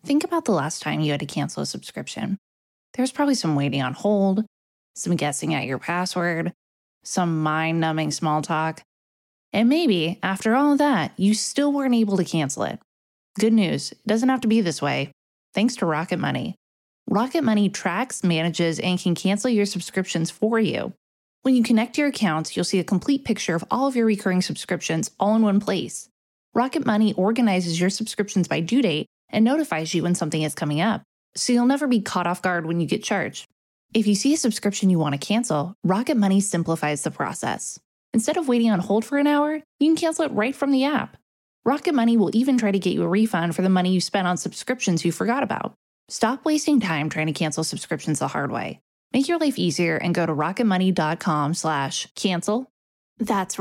Think about the last time you had to cancel a subscription. There's probably some waiting on hold, some guessing at your password, some mind-numbing small talk. And maybe, after all of that, you still weren't able to cancel it. Good news, it doesn't have to be this way. Thanks to Rocket Money. Rocket Money tracks, manages, and can cancel your subscriptions for you. When you connect your accounts, you'll see a complete picture of all of your recurring subscriptions all in one place. Rocket Money organizes your subscriptions by due date and notifies you when something is coming up, so you'll never be caught off guard when you get charged. If you see a subscription you want to cancel, Rocket Money simplifies the process. Instead of waiting on hold for an hour, you can cancel it right from the app. Rocket Money will even try to get you a refund for the money you spent on subscriptions you forgot about. Stop wasting time trying to cancel subscriptions the hard way. Make your life easier and go to rocketmoney.com/cancel. That's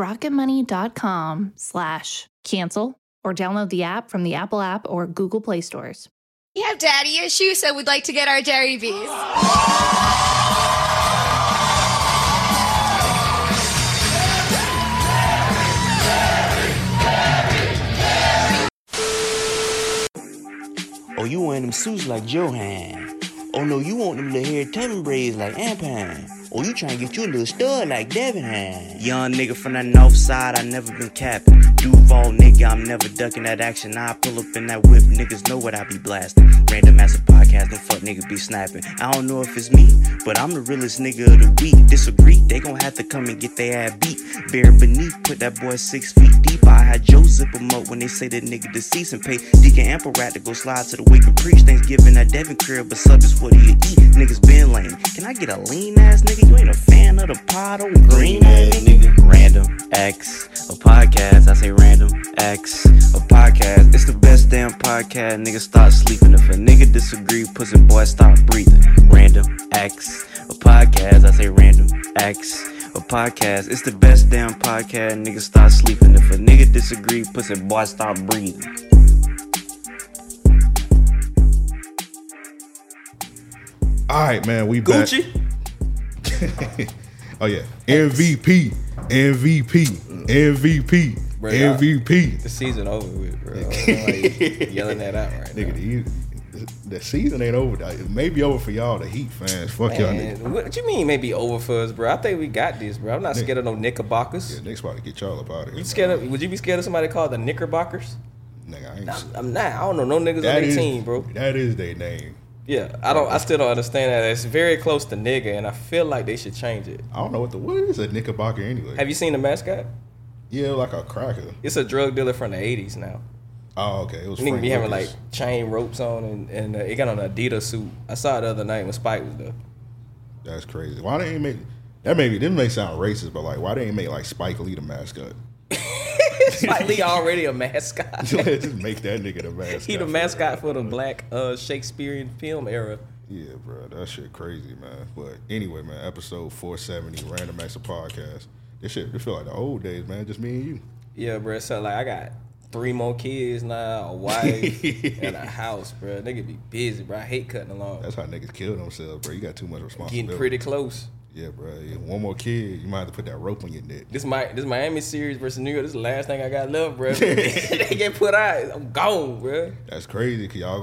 rocketmoney.com/cancel, or download the app from the Apple app or Google Play stores. We have daddy issues, so we'd like to get our Jerry B's. Oh, you wearing them suits like Johan. Oh, no, you want them little hair tubbing braids like Ampan. Oh, you trying to get you a little stud like Devin had. Young nigga from the north side, I never been capping. Duval nigga, I'm never ducking that action. I pull up in that whip, niggas know what I be blasting. Random ass podcast, them fuck niggas be snapping. I don't know if it's me, but I'm the realest nigga of the week. Disagree, they gon' have to come and get their ass beat. Buried beneath, put that boy 6 feet deep. I had Joe zip him up when they say that nigga deceased and pay Deacon Ample Rat to go slide to the wake and preach. Thanksgiving at Devin crib, but sub is what do you eat? Niggas been lame. Can I get a lean ass nigga? You ain't a fan of the pot or green ass nigga? Random X, a podcast. I say Random X, a podcast. It's the best damn podcast. Niggas start sleeping. If a nigga disagree, pussy boy stop breathing. Random X, a podcast. I say Random X, a podcast. It's the best damn podcast. Niggas start sleeping. If a nigga disagree, pussy boy stop breathing. All right, man, we back. Gucci. Oh yeah, MVP, Bro, MVP. The season over with, bro. I don't know why you yelling that out right now. Nigga, the season ain't over. It may be over for y'all, the Heat fans. Fuck y'all niggas. What you mean maybe over for us, bro? I think we got this, bro. I'm not scared of no Knickerbockers. Yeah, Knicks about to get y'all up out of here. You scared of? Would you be scared of somebody called the Knickerbockers? Nigga, I ain't. I'm not. I don't know no niggas on their team, bro. That is their name. Yeah, I still don't understand that. It's very close to nigga, and I feel like they should change it. I don't know what is a Knickerbocker anyway. Have you seen the mascot? Yeah, like a cracker. It's a drug dealer from the 80s now. Oh, okay. It was Nigga Frank be having Lucas. like chain ropes on, and it got on an Adidas suit. I saw it the other night when Spike was there. That's crazy. Why they ain't make that? Maybe this may sound racist, but like, why they ain't make like Spike Lee the mascot? Spike Lee already a mascot. Just make that nigga the mascot. He the mascot for the black Shakespearean film era. Yeah, bro, that shit crazy, man. But anyway, man, episode 470, Random Acts of Podcast. This shit, it feel like the old days, man. Just me and you. Yeah, bro. So like, I got 3 more kids now, a wife, and a house, bro. Nigga be busy, bro. I hate cutting along. That's how niggas kill themselves, bro. You got too much responsibility. Getting pretty close. Yeah, bro. Yeah, one more kid, you might have to put that rope on your neck. This Miami series versus New York. This is the last thing I got left, bro. They get put out. I'm gone, bro. That's crazy, cause y'all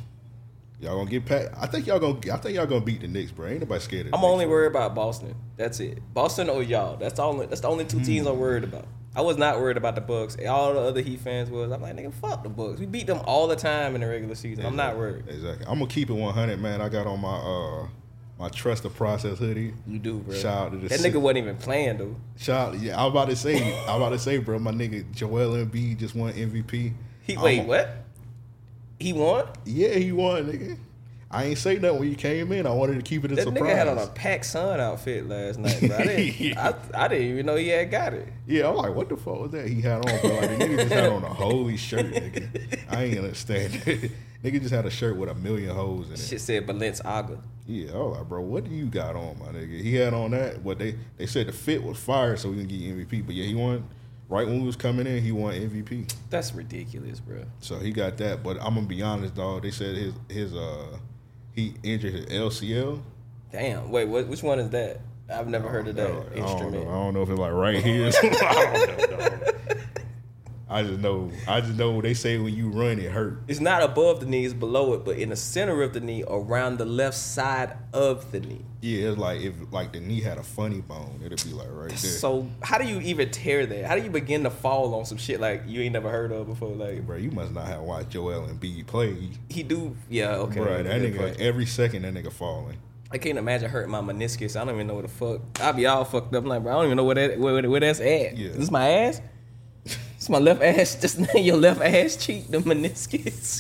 gonna get packed. I think y'all gonna beat the Knicks, bro. Ain't nobody scared of the I'm Knicks, only bro. worried about Boston. That's it. Boston or y'all. That's the only 2 teams I'm worried about. I was not worried about the Bucks. All the other Heat fans was. I'm like, nigga, fuck the Bucks. We beat them all the time in the regular season. Exactly. I'm not worried. Exactly. I'm gonna keep it 100, man. I got on my my Trust the Process hoodie. You do, bro. Shout out to the That nigga wasn't even playing, though. Yeah, I was about to say, bro, my nigga Joel Embiid just won MVP. What? He won? Yeah, he won, nigga. I ain't say nothing when you came in. I wanted to keep it a That surprise. nigga had on a Pac Sun outfit last night, bro. I didn't even know he had got it. Yeah, I'm like, what the fuck was that he had on, bro? Like, the nigga just had on a holy shirt, nigga. I ain't understand it. Nigga just had a shirt with 1,000,000 holes in it. Shit said Balenciaga. Yeah, I was like, bro, what do you got on, my nigga? He had on that. What they said the fit was fire, so we can get MVP. But yeah, he won. Right when we was coming in, he won MVP. That's ridiculous, bro. So he got that. But I'm gonna be honest, dog. They said he injured his LCL. Damn. Wait, which one is that? I've never heard of that instrument. I don't know if it's like right here. I don't know, dog. I just know they say when you run it hurt. It's not above the knee, it's below it, but in the center of the knee, around the left side of the knee. Yeah, it's like if like the knee had a funny bone, it'd be like right there. So how do you even tear that? How do you begin to fall on some shit like you ain't never heard of before? Like, bro, you must not have watched Joel Embiid play. He do, yeah, okay. Bro, that nigga point. every second that nigga falling. I can't imagine hurting my meniscus. I don't even know where the fuck. I'll be all fucked up. I'm like, bro, I don't even know where that's at. Yeah. This is my ass? It's my left ass. Just your left ass cheek, the meniscus.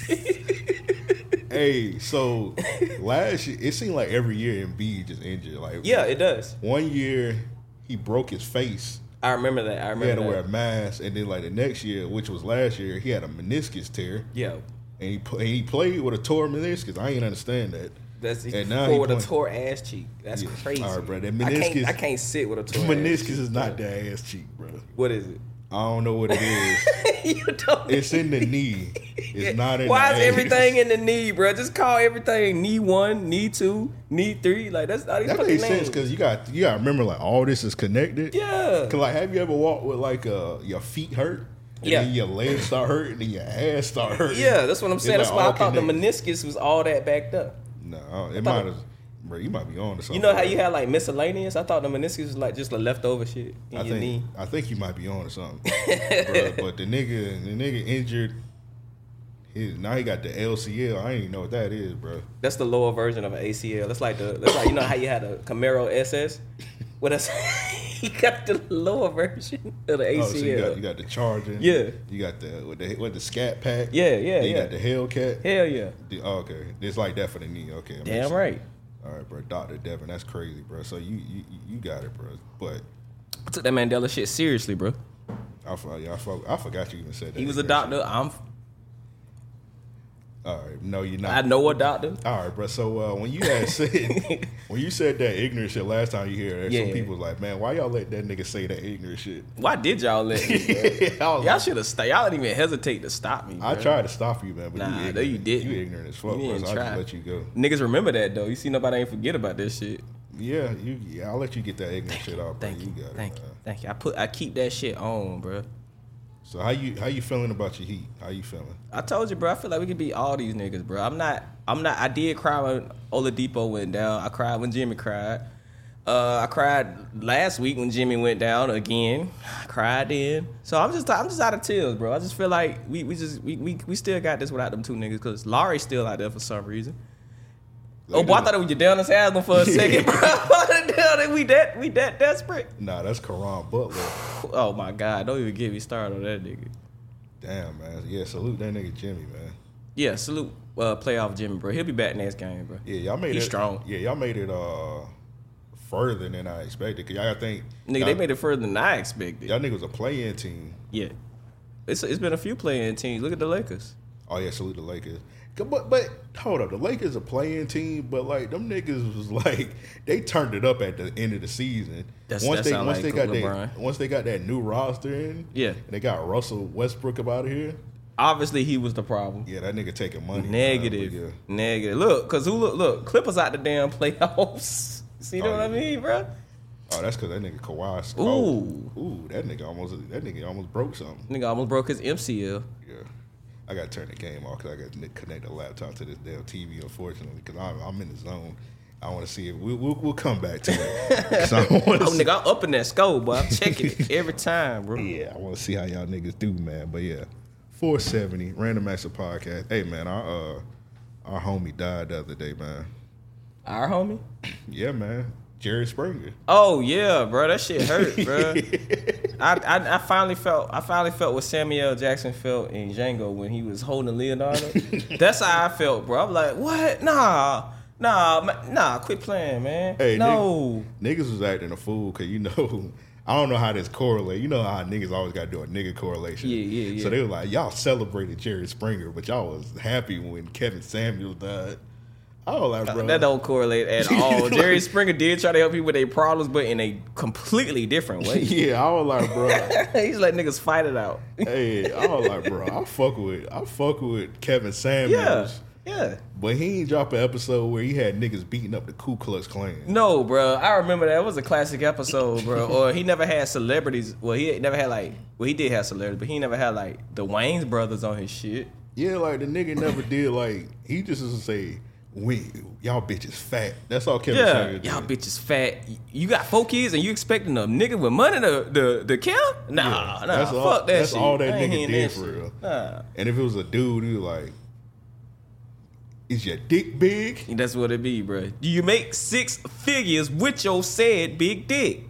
Hey, so last year, it seemed like every year Embiid just injured. Like, yeah, it does. One year, he broke his face. I remember that. He had to wear a mask. And then like the next year, which was last year, he had a meniscus tear. Yeah. And he played with a tore meniscus. I ain't understand that. And now he with a tore ass cheek. That's crazy. All right, bro. That meniscus. I can't sit with a tore meniscus ass cheek. is not the ass cheek, bro. What is it? I don't know what it is. You don't. It's in the knee. It's not in Why the is ass. everything in the knee, bro? Just call everything knee 1, knee 2, knee 3. Like that's not even That makes sense because you got to remember like all this is connected. Yeah. Cause like have you ever walked with like your feet hurt? And Yeah. then your legs start hurting, and your ass start hurting. Yeah, that's what I'm saying. It's That's like why all I thought the connected. meniscus was all that backed up. No, it might have. Bro, you might be on to something. You know how you had like miscellaneous? I thought the meniscus was like just the leftover shit in your knee. I think you might be on to something. Bruh, but the nigga injured. Now he got the LCL. I ain't even know what that is, bro. That's the lower version of an ACL. That's like you know how you had a Camaro SS? Well, that's he got the lower version of the ACL. Oh, so you got the Charger. Yeah. You got the Scat Pack. Yeah. You got the Hellcat. Hell yeah. Okay, it's like that for the knee. Okay, Damn right. All right, bro. Dr. Devin, that's crazy, bro. So you got it, bro. But I took that Mandela shit seriously, bro. I forgot you even said that. He was a doctor. All right, no, you're not. I know a doctor. All right, bro. So when you had said when you said that ignorant shit last time you hear, some people was like, man, why y'all let that nigga say that ignorant shit? Why did y'all let me, bro? Y'all should have stopped. Y'all didn't even hesitate to stop me, bro. I tried to stop you, man, but you didn't. You ignorant as fuck, You bro. didn't So I try. just let you go. Niggas remember that though. You see, nobody ain't forget about this shit. Yeah, I'll let you get that ignorant shit off. Thank you, got it, thank you, man. thank you. I keep that shit on, bro. So how you feeling about your Heat? How you feeling? I told you, bro. I feel like we could beat all these niggas, bro. I'm not. I did cry when Oladipo went down. I cried when Jimmy cried. I cried last week when Jimmy went down again. I cried then. So I'm just out of tears, bro. I just feel like we still got this without them two niggas because Laurie's still out there for some reason. Oh, boy, I thought it was your Dallas Haslam for a second, bro. we that desperate? Nah, that's Karan Butler. Oh my God! Don't even get me started on that nigga. Damn, man. Yeah, salute that nigga Jimmy, man. Yeah, salute playoff Jimmy, bro. He'll be back next game, bro. Yeah, y'all made He's it strong. Yeah, y'all made it further than I expected. Cause y'all think Nigga, they made it further than I expected. Y'all niggas was a play-in team. Yeah, it's been a few play-in teams. Look at the Lakers. Oh yeah, salute the Lakers. But hold up, the Lakers a playing team, but like them niggas was like they turned it up at the end of the season. Once they got that new roster in, yeah, and they got Russell Westbrook up out of here. Obviously, he was the problem. Yeah, that nigga taking money. Negative. Look, cause look, Clippers out the damn playoffs. See what I mean, bro? Oh, that's because that nigga Kawhi. Ooh, that nigga almost broke something. Nigga almost broke his MCL. Yeah. I gotta turn the game off because I gotta connect the laptop to this damn TV. Unfortunately, because I'm in the zone. I want to see it. We'll come back to it. Nigga, I'm up in that score, but I'm checking it every time, bro. Yeah, I want to see how y'all niggas do, man. But yeah, 470 Random Acts of Podcast. Hey, man, our homie died the other day, man. Our homie? Yeah, man. Jerry Springer. Oh yeah, bro, that shit hurt, bro. I finally felt what Samuel L. Jackson felt in Django when he was holding Leonardo. That's how I felt, bro. I'm like, what? Nah, quit playing, man. Hey, no, niggas was acting a fool because I don't know how this correlate. You know how niggas always got to do a nigga correlation. Yeah. So they were like, y'all celebrated Jerry Springer, but y'all was happy when Kevin Samuels died. I was like, bro, that don't correlate at all. Jerry Springer did try to help people with their problems, but in a completely different way. Yeah, I was like, bro, he's let niggas fight it out. Hey, I was like, bro, I fuck with Kevin Samuels. Yeah. But he ain't drop an episode where he had niggas beating up the Ku Klux Klan. No, bro. I remember that. It was a classic episode, bro. Or he never had celebrities. Well, he never had he did have celebrities, but he never had the Wayans brothers on his shit. Yeah, like the nigga never did he just used to say, y'all bitches fat. That's all Kevin Samuels did. Y'all bitches fat. You got 4 kids and you expecting a nigga with money to kill? Nah, fuck that shit. That's all that nigga did for real. Nah. And if it was a dude, he was like, is your dick big? That's what it be, bro. Do you make 6 figures with your said big dick?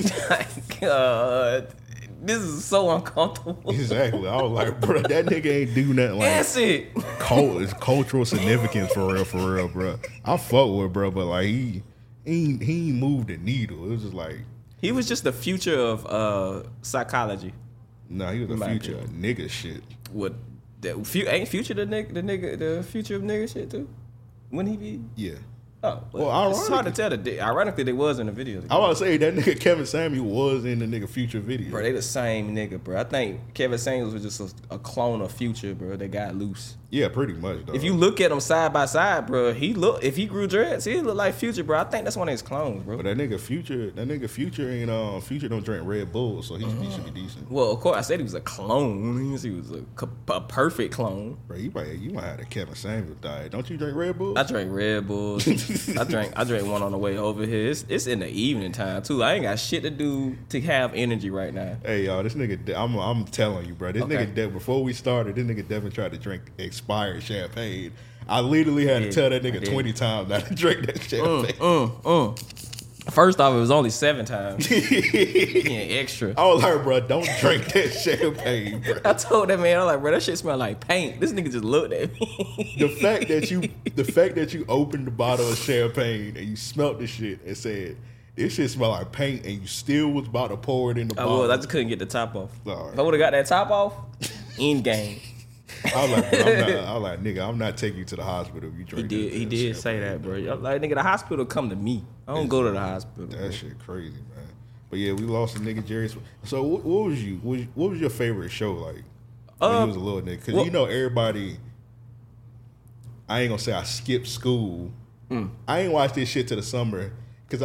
This is so uncomfortable. Exactly. I was like, bro, that nigga ain't do nothing like that's it. It's cultural significance for real, bro. I fuck with bro, but he ain't moved the needle. It was just like he was just the future of psychology. No, he was the future of nigga shit. What? Ain't Future the future of nigga shit too? Wouldn't he be? Yeah. Oh, well, it's hard to tell. Ironically, they was in the video. I want to say that nigga Kevin Samuels was in the nigga Future video. Bro, they the same nigga, bro. I think Kevin Samuels was just a clone of Future, bro. That got loose. Yeah, pretty much, though. If you look at them side by side, bro, if he grew dreads, he look like Future, bro. I think that's one of his clones, bro. But that nigga Future ain't Future don't drink Red Bull, so he should be decent. Well, of course, I said he was a clone. He was a perfect clone. Bro, you might have the Kevin Samuels diet. Don't you drink Red Bull? I drink Red Bulls. I drank one on the way over here. It's in the evening time too. I ain't got shit to do to have energy right now. Hey y'all, this nigga, I'm telling you, bro. This nigga, before we started, this nigga Devin tried to drink expired champagne. I literally had to tell that nigga 20 times not to drink that champagne. First off, it was only 7 times. Extra. I was like, bro, don't drink that champagne, bro. I told that man, I was like, bro, that shit smell like paint. This nigga just looked at me. The fact that you opened the bottle of champagne and you smelt the shit and said, this shit smell like paint, and you still was about to pour it in the bottle. I just couldn't get the top off. Right. If I would have got that top off, end game. I was like, nigga, I'm not taking you to the hospital if you drink. He did say that, bro. Like, nigga, the hospital come to me. I don't go to the hospital. That shit crazy, man. But yeah, we lost a nigga, Jerry. So what was your favorite show like when you was a little nigga? Because you know everybody. I ain't gonna say I skipped school. I ain't watched this shit till the summer because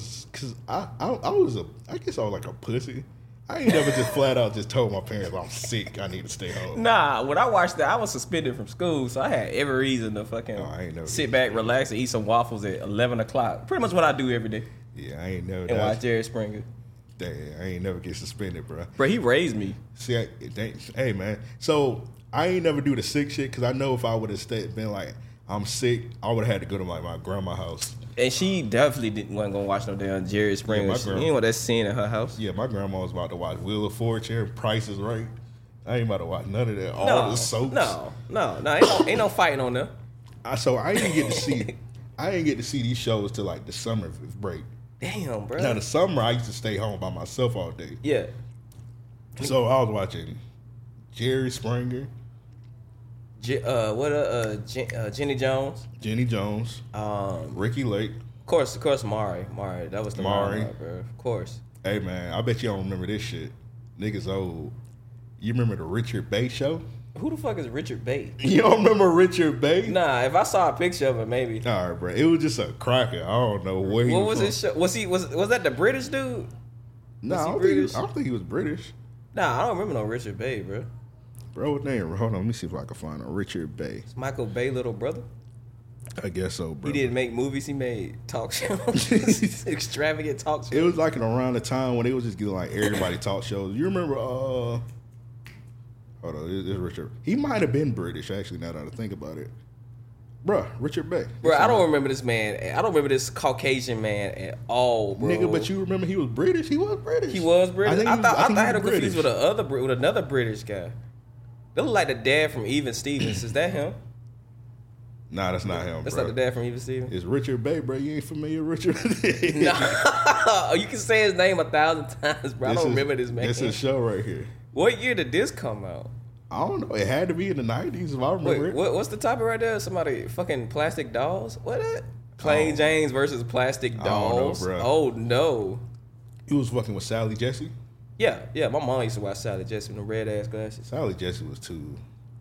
I guess I was like a pussy. I ain't never just flat out just told my parents I'm sick, I need to stay home. Nah, when I watched that, I was suspended from school, so I had every reason to fucking sit back, relax, and eat some waffles at 11 o'clock. Pretty much what I do every day. Yeah, I ain't never. And watch Jerry Springer. Damn, I ain't never get suspended, bro. Bro, he raised me. See, hey, man. So I ain't never do the sick shit because I know if I would have been like, I'm sick, I would have had to go to my grandma's house. And she definitely wasn't gonna watch no damn Jerry Springer. You know what that's seeing in her house? Yeah, my grandma was about to watch Wheel of Fortune, Price is Right. I ain't about to watch none of that. All the soaps. No, ain't no fighting on there. So I didn't get to see these shows till like the summer break. Damn, bro. Now the summer I used to stay home by myself all day. Yeah. So I was watching Jerry Springer. Jenny Jones. Jenny Jones. Ricky Lake. Of course, Maury. That was the Maury, bro. Of course. Hey man, I bet you don't remember this shit. Niggas old. You remember the Richard Bay show? Who the fuck is Richard Bay? You don't remember Richard Bay? Nah, if I saw a picture of it, maybe. All right, bro. It was just a cracker. I don't know where he was. What was his show? Was that the British dude? No, I don't think he was British. Nah, I don't remember no Richard Bay, bro. Bro, what name? Hold on, let me see if I can find a Richard Bay. It's Michael Bay little brother? I guess so, bro. He didn't make movies, he made talk shows. Extravagant talk shows. It was like around the time when they was just getting like everybody talk shows. You remember hold on, it's Richard. He might have been British, actually, now that I think about it. Bruh, Richard Bay. Bro, I don't remember this man. I don't remember this Caucasian man at all, bro. Nigga, but you remember he was British? He was British. He was British? I thought I had him confused with another British guy. They look like the dad from Even Stevens. Is that him? Nah, that's not him, That's bro. not the dad from Even Stevens? It's Richard Bay, bro. You ain't familiar with Richard? No. You can say his name 1,000 times, bro. I don't remember this man. It's a show right here. What year did this come out? I don't know. It had to be in the 90s if I remember it. What's the topic right there? Somebody fucking plastic dolls? What that? Plain Janes versus plastic dolls? I don't know, bro. Oh, no. You was fucking with Sally Jesse? Yeah. My mom used to watch Sally Jesse with the red ass glasses. Sally Jesse was too.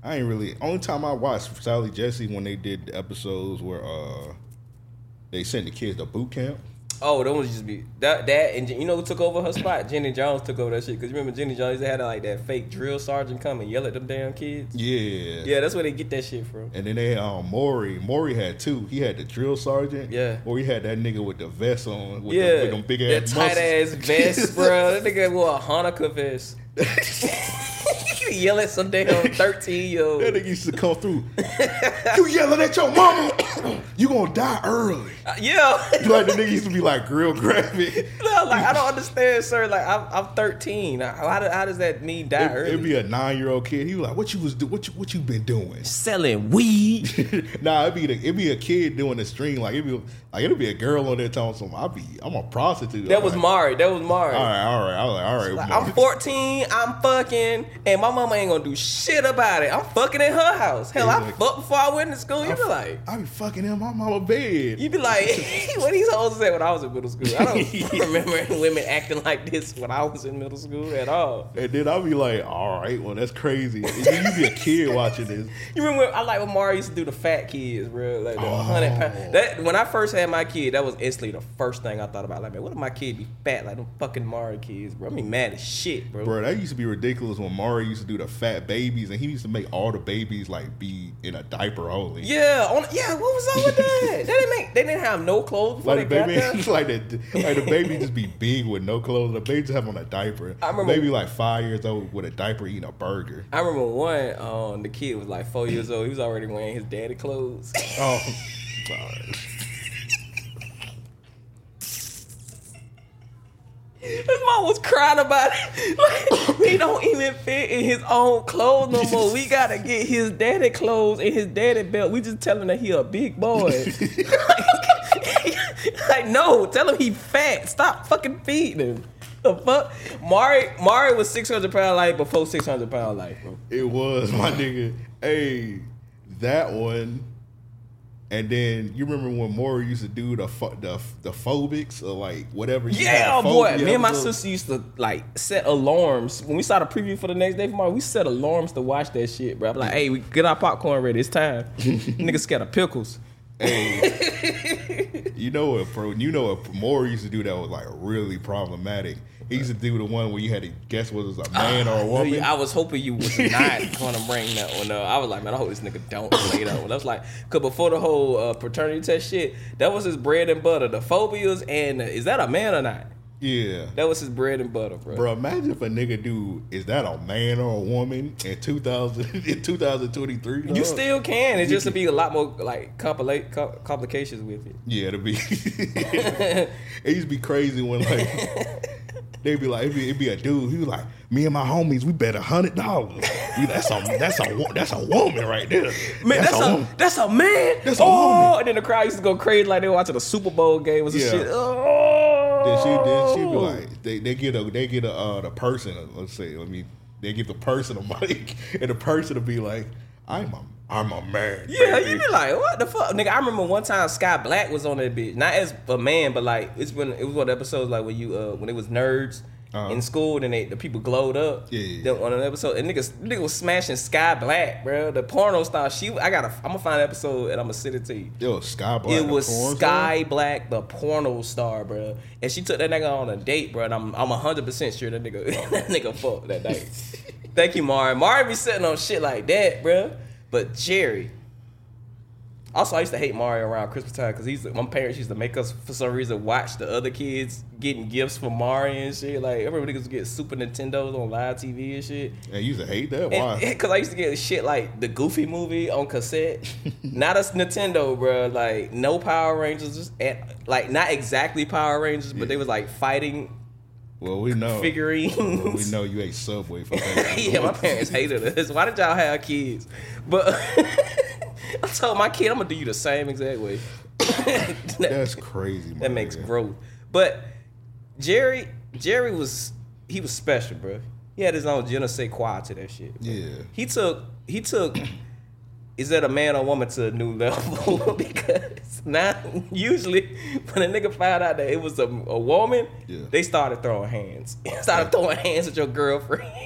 I ain't really. Only time I watched Sally Jesse when they did the episodes where they sent the kids to boot camp. Oh, that was just be that and you know who took over her spot? Jenny Jones took over that shit. Cause you remember Jenny Jones had like that fake drill sergeant come and yell at them damn kids. Yeah, that's where they get that shit from. And then they had Maury. Maury had two. He had the drill sergeant. Yeah. Or he had that nigga with the vest on. With them big ass muscles. Tight ass vest, bro. That nigga wore a Hanukkah vest. Yell at some damn 13-year-old. That nigga used to come through. You yelling at your mama, you gonna die early. Yeah. Like the nigga used to be like real graphic. No, like I don't understand, sir. Like I'm 13. How does that mean die early? It'd be a 9-year-old kid. He was like, "What you been doing? Selling weed?" Nah, it'd be a kid doing the stream. Like it'd be a girl on there telling some. I'm a prostitute. That was Mari. All right. I was like, all right. Like, I'm 14. I'm fucking, and my mama ain't gonna do shit about it. I'm fucking in her house. Hell, I fucked before I went to school. You be like, I be fucking in my mama bed. You be like, what these hoes say when I was in middle school? I don't remember women acting like this when I was in middle school at all. And then I'll be like, all right, well, that's crazy. And then you be a kid watching this. You remember, I like when Mari used to do the fat kids, bro. Like the 100 pounds. That, when I first had my kid, that was instantly the first thing I thought about. Like, man, what if my kid be fat like them fucking Mari kids, bro? I mean, mad as shit, bro. Bro, that used to be ridiculous when Mari used to do the fat babies, and he used to make all the babies like be in a diaper only. Yeah, what was up with that? They didn't have no clothes before like they the baby, got there. like the baby just be big with no clothes. The baby just have on a diaper. I remember maybe like 5 years old with a diaper eating a burger. I remember one. The kid was like 4 years old. He was already wearing his daddy clothes. Oh, sorry. His mom was crying about it. Like, he don't even fit in his own clothes no more. We gotta get his daddy clothes and his daddy belt. We just tell him that he a big boy. like, no, tell him he fat. Stop fucking feeding him. The fuck? Mari was 600 pound life before 600 pound life, bro. It was, my nigga. Hey, that one. And then you remember when Maury used to do the phobics or like whatever. Yeah, boy. Me and my sister used to like set alarms when we saw the preview for the next day for Maury. We set alarms to watch that shit, bro. I'm like, hey, we get our popcorn ready. It's time. Niggas scared of pickles. Hey, you know what Maury used to do that was like really problematic. He used to do the one where you had to guess whether it was a man or a woman. I was hoping you was not going to bring that one up. I was like, man, I hope this nigga don't play that one. I was like, because before the whole paternity test shit, that was his bread and butter. The phobias and is that a man or not? Yeah. That was his bread and butter, bro. Bro, imagine if a nigga do, is that a man or a woman in 2023? You still can. It just would be a lot more like complications with it. Yeah, it'd be. It used to be crazy when like. They'd be like, it'd be a dude. He was like, me and my homies, we bet $100. That's a woman right there. Man, that's a man. That's a woman. And then the crowd used to go crazy like they were watching a Super Bowl game or some shit. Then she'd be like, they get the person. Let's say, they give the person a mic, and the person will be like, I'm a man. Yeah, you be like, what the fuck, nigga? I remember one time Sky Black was on that bitch, not as a man, but like it was one of the episodes like when it was nerds in school, and the people glowed up. Yeah. On an episode, and nigga was smashing Sky Black, bro, the porno star. I'm gonna find an episode and I'm gonna send it to you. Yo, Sky Black. It was Sky Black, the porno star, bro, and she took that nigga on a date, bro. And I'm 100% sure that nigga fucked that night. Thank you, Mari. Mari be sitting on shit like that, bro. But Jerry. Also, I used to hate Mario around Christmas time because my parents used to make us, for some reason, watch the other kids getting gifts for Mario and shit. Like, everybody was getting Super Nintendos on live TV and shit. Yeah, you used to hate that? Why? Because I used to get shit like the Goofy movie on cassette. Not a Nintendo, bro. Like, no Power Rangers. Like, not exactly Power Rangers, but they was like fighting. Well, we know. Figurines. Well, we know you ate Subway for that. Yeah, my parents hated us. Why did y'all have kids? But I told my kid, I'm going to do you the same exact way. That's crazy, man. That makes growth. But Jerry was special, bro. He had his own je ne sais quoi to that shit. Bro. Yeah. He took is that a man or woman to a new level? Because now, usually, when a nigga found out that it was a woman, they started throwing hands. Started throwing hands at your girlfriend.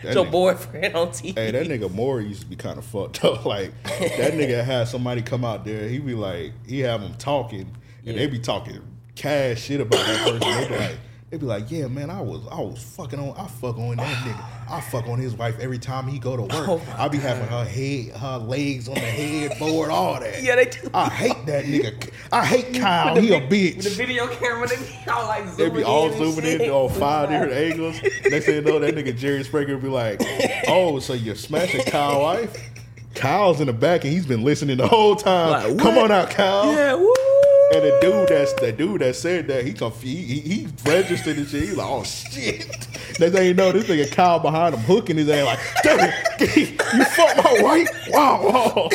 Your boyfriend on TV. Hey, that nigga Maury used to be kind of fucked up. Like, that nigga had somebody come out there, he be like, he have them talking, and they be talking cash shit about that person. They be like, yeah, man, I fuck on that nigga. I fuck on his wife every time he go to work. I be having her legs on the headboard, all that. Yeah, they do. I hate that nigga. I hate Kyle. He a bitch. With the video camera, they be all like zooming in. They be all zooming in on 5 different angles. Next thing you know, that nigga Jerry Springer be like, oh, so you're smashing Kyle's wife? Kyle's in the back and he's been listening the whole time. Like, come on out, Kyle. Yeah, woo. And the dude that said that, he registered and shit. He like, oh shit. Next thing you know, this nigga Kyle behind him hooking his ass like, damn it, you fucked my wife? Wow.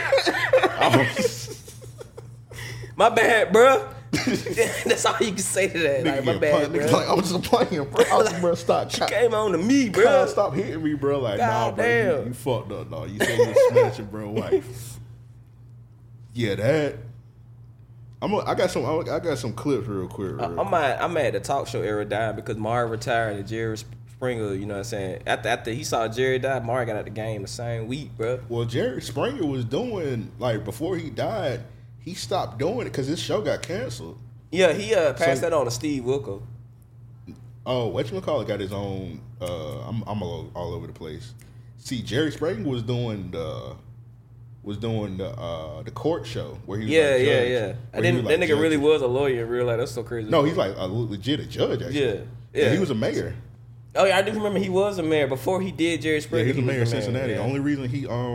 My bad, bro. That's all you can say to that. Like, my bad, bro. Like, I'm just playing, bro. Stop. She came on to me, bro. Kyle, stop hitting me, bro. Like, God nah, damn. bro, you fucked up, dog. You said you smashed your bro wife. Yeah, that. I got some clips real quick. I'm mad the talk show era died because Maury retired and Jerry Springer, you know what I'm saying? After he saw Jerry die, Maury got out the game the same week, bro. Well, Jerry Springer was doing, like, before he died, he stopped doing it because his show got canceled. Yeah, he passed that on to Steve Wilkos. Oh, whatchamacallit got his own, I'm all over the place. See, Jerry Springer was doing the court show where he was yeah. And then that nigga really was a lawyer in real life. That's so crazy. No, he's like a legit judge, actually. Yeah. And he was a mayor. Oh yeah, I do remember he was a mayor before he did Jerry Springer. Yeah, he was a mayor in Cincinnati. Yeah. The only reason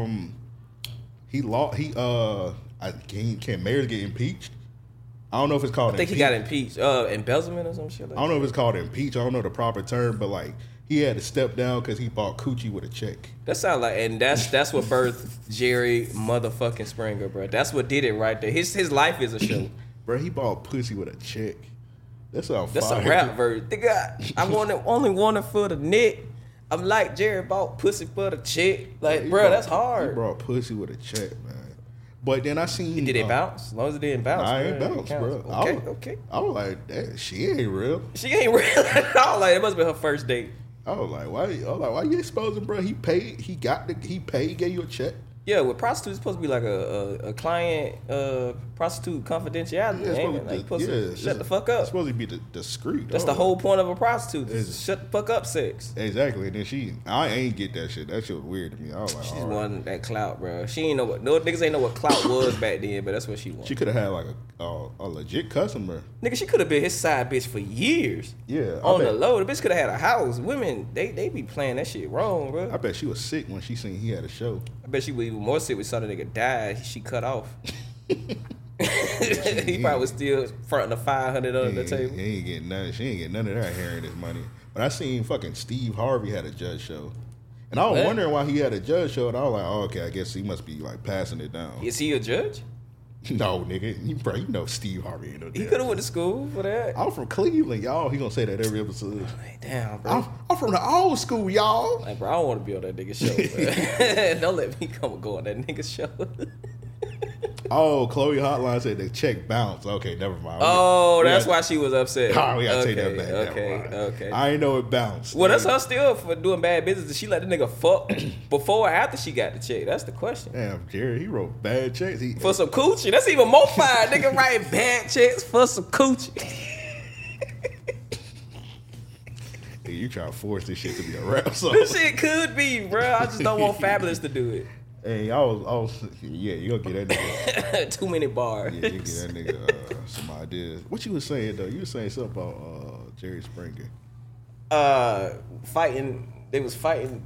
can mayors get impeached? I don't know if it's called. I think he got impeached. Embezzlement or some shit. I don't know if it's called impeach. I don't know the proper term, but like he had to step down because he bought coochie with a check. That sounds like, and that's what birthed Jerry motherfucking Springer, bro. That's what did it right there. His life is a show. Bro, he bought pussy with a check. That's a rap version. Nigga, I only wanted for the neck. I'm like Jerry bought pussy for the check. Like, bro, that's hard. He brought pussy with a check, man. But then I seen. Did it bounce? As long as it didn't bounce. I ain't bounce, bro. Okay. I was like, she ain't real. She ain't real at all. Like, it must have been her first date. I was like, why you exposing, bro? He paid, he gave you a check. Yeah, with prostitutes, it's supposed to be like a client prostitute confidentiality. Shut the fuck up. It's supposed to be discreet. That's the whole point of a prostitute. Shut the fuck up sex. Exactly. And then I ain't get that shit. That shit was weird to me. I was like, she's wanting that clout, bro. She ain't know niggas ain't know what clout was back then, but that's what she wanted. She could have had like a legit customer. Nigga, she could have been his side bitch for years. Yeah. On the low, the bitch could have had a house. Women, they be playing that shit wrong, bro. I bet she was sick when she seen he had a show. I bet she was even more sick when saw the nigga die. She cut off. He probably was still fronting the $500 on the table. He ain't getting none. She ain't getting none of that hair in his money. But I seen fucking Steve Harvey had a judge show, and I was wondering why he had a judge show. And I was like, oh, okay, I guess he must be like passing it down. Is he a judge? No, nigga. You know Steve Harvey ain't no judge. He could have went to school for that. I'm from Cleveland, y'all. He gonna say that every episode. Like, damn, bro. I'm from the old school, y'all. Like, bro, I don't want to be on that nigga show, bro. Don't let me come and go on that nigga show. Oh, Chloe Hotline said the check bounced. Okay, never mind. Oh, that's why she was upset. We gotta take that back. Okay. I ain't know it bounced. Well, that's her still for doing bad business. Did she let the nigga fuck before or after she got the check? That's the question. Damn, Jerry, he wrote bad checks. For some coochie. That's even more fire. Nigga writing bad checks for some coochie. Hey, you trying to force this shit to be a rap song. This shit could be, bro. I just don't want Fabulous to do it. Hey, I was, you gonna get that nigga. Too many bars. Yeah, you get that nigga some ideas. What you was saying, though? You was saying something about Jerry Springer. They was fighting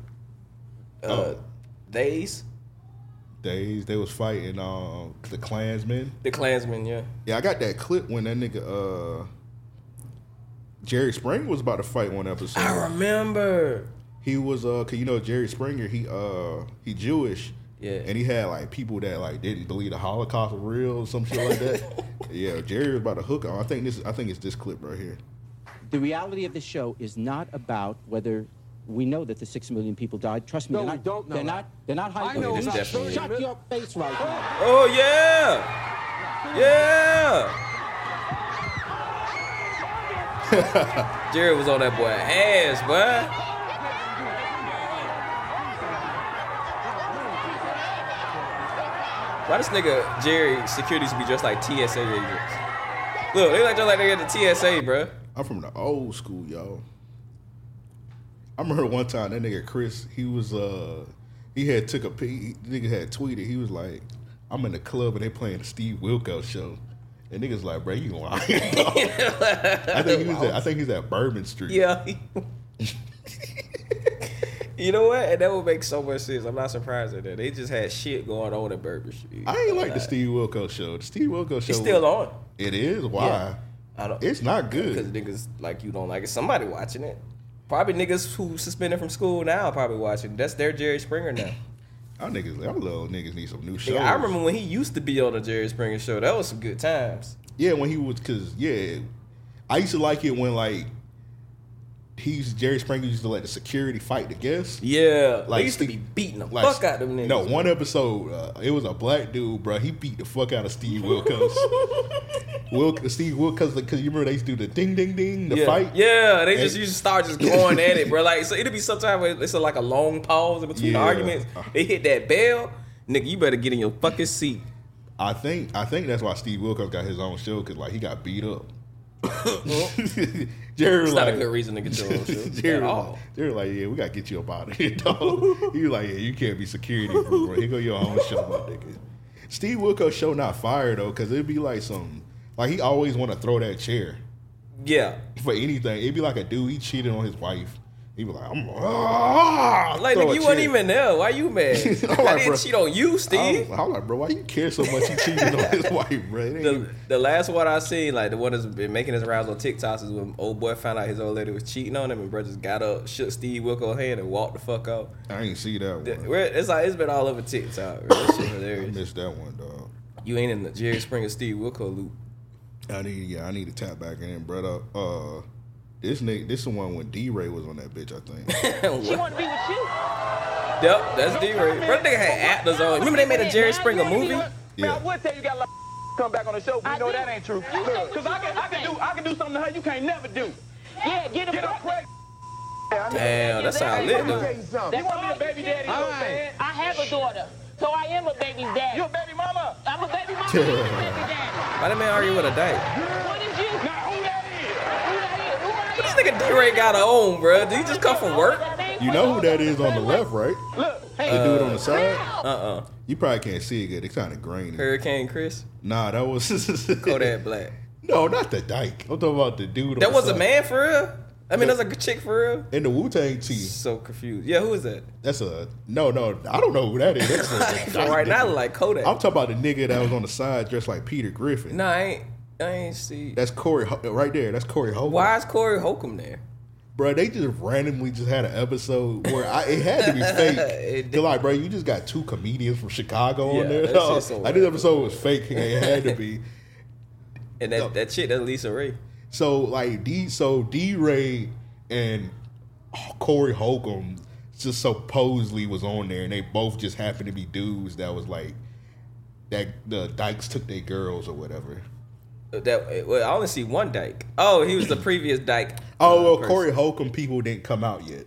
Days. They was fighting the Klansmen. The Klansmen, yeah. Yeah, I got that clip when that nigga Jerry Springer was about to fight one episode. I remember. He was cause you know Jerry Springer, he Jewish. Yeah. And he had like people that like didn't believe the Holocaust was real or some shit like that. Yeah, Jerry was about to hook him. I think it's this clip right here. The reality of the show is not about whether we know that the 6 million people died. Trust me, we don't know. They're not hiding. I know it's not true. Shut your face right now. Oh yeah. Jerry was on that boy ass, boy. Why this nigga Jerry security should be just like TSA agents? Look, they just like they got the TSA, bro. I'm from the old school, y'all. I remember one time that nigga Chris, he was he had took a peek. Nigga had tweeted. He was like, "I'm in the club and they playing the Steve Wilkos show." And niggas like, "Bro, you lying?" I think he's at Bourbon Street. Yeah. You know what? And that would make so much sense. I'm not surprised at that. They just had shit going on at Bourbon Street. I ain't like the Steve Wilkos show. The Steve Wilkos show. It's still on. It is? Why? Yeah. I don't. It's not good. Because niggas like you don't like it. Somebody watching it. Probably niggas who suspended from school now probably watching. That's their Jerry Springer now. Our little niggas need some new shows. Yeah, I remember when he used to be on the Jerry Springer show. That was some good times. Yeah, when he was, I used to like it when like Jerry Springer used to let the security fight the guests. Yeah, like, they used to be beating the fuck out of them niggas. No, one episode, it was a black dude, bro. He beat the fuck out of Steve Wilkos. Steve Wilkos, because you remember they used to do the ding, ding, ding, the fight? Yeah, they just used to start just going at it, bro. Like, so it'll be sometimes where it's like a long pause in between the arguments. They hit that bell, nigga, you better get in your fucking seat. I think that's why Steve Wilkos got his own show, because like he got beat up. Jerry it's not a good reason to get your own show Jerry like, yeah, we gotta get you up out of here, dog. He was like, yeah, you can't be security, bro. Here go your own show, my nigga. Steve Wilkos show not fire though, because it'd be like some, like he always want to throw that chair. Yeah, for anything, it'd be like a dude he cheated on his wife. He was like, like nigga, you wasn't even there. Why you mad? I didn't cheat on you, Steve. I'm like, bro, why you care so much? He cheated on his wife, bro. The last one I seen, like the one that's been making his rounds on TikTok, is when old boy found out his old lady was cheating on him, and bro just got up, shook Steve Wilkos' hand, and walked the fuck out. I ain't see that one. It's been all over TikTok. That shit hilarious. I missed that one, dog. You ain't in the Jerry Springer Steve Wilkos loop. I need to tap back in, brother. This the one when D-Ray was on that bitch, I think. She want to be with you. Yep, that's D-Ray. Bro, nigga had actors on. Remember they made a Jerry Springer movie? Yeah. I would tell you got a lot of come back on the show, but you know that ain't true. Because I can do something to her you can't never do. Yeah, get her pregnant. Damn, that sound lit, though. You want me a baby daddy, you know what I'm saying? I have a daughter, so I am a baby's daddy. You a baby mama? I'm a baby mama. You a baby daddy. Why that man argue with a dyke? What is you? Now, who that is? What this nigga D-Ray got her own, bro? Did he just come from work? You know who that is on the left, right? Look, the dude on the side? You probably can't see it good. It's kind of grainy. Hurricane Chris? Nah, that was... Kodak Black. No, not the dyke. I'm talking about the dude on that the was side. A man for real? I mean, that's a chick for real? In the Wu-Tang team. So confused. Yeah, who is that? That's a... No, I don't know who that is. That's a right now, like Kodak. I'm talking about the nigga that was on the side dressed like Peter Griffin. Nah, I ain't see. That's Corey... Right there. That's Corey Holcomb. Why is Corey Holcomb there? Bro, they just randomly just had an episode where it had to be fake. Cause like, bro, you just got two comedians from Chicago on there. No, so like this episode was fake. It had to be. And that chick, that's Lisa Ray. So like D-Ray and Corey Holcomb just supposedly was on there, and they both just happened to be dudes that was like that the dykes took their girls or whatever. I only see one dyke. Oh, he was the previous dyke. Corey Holcomb people didn't come out yet.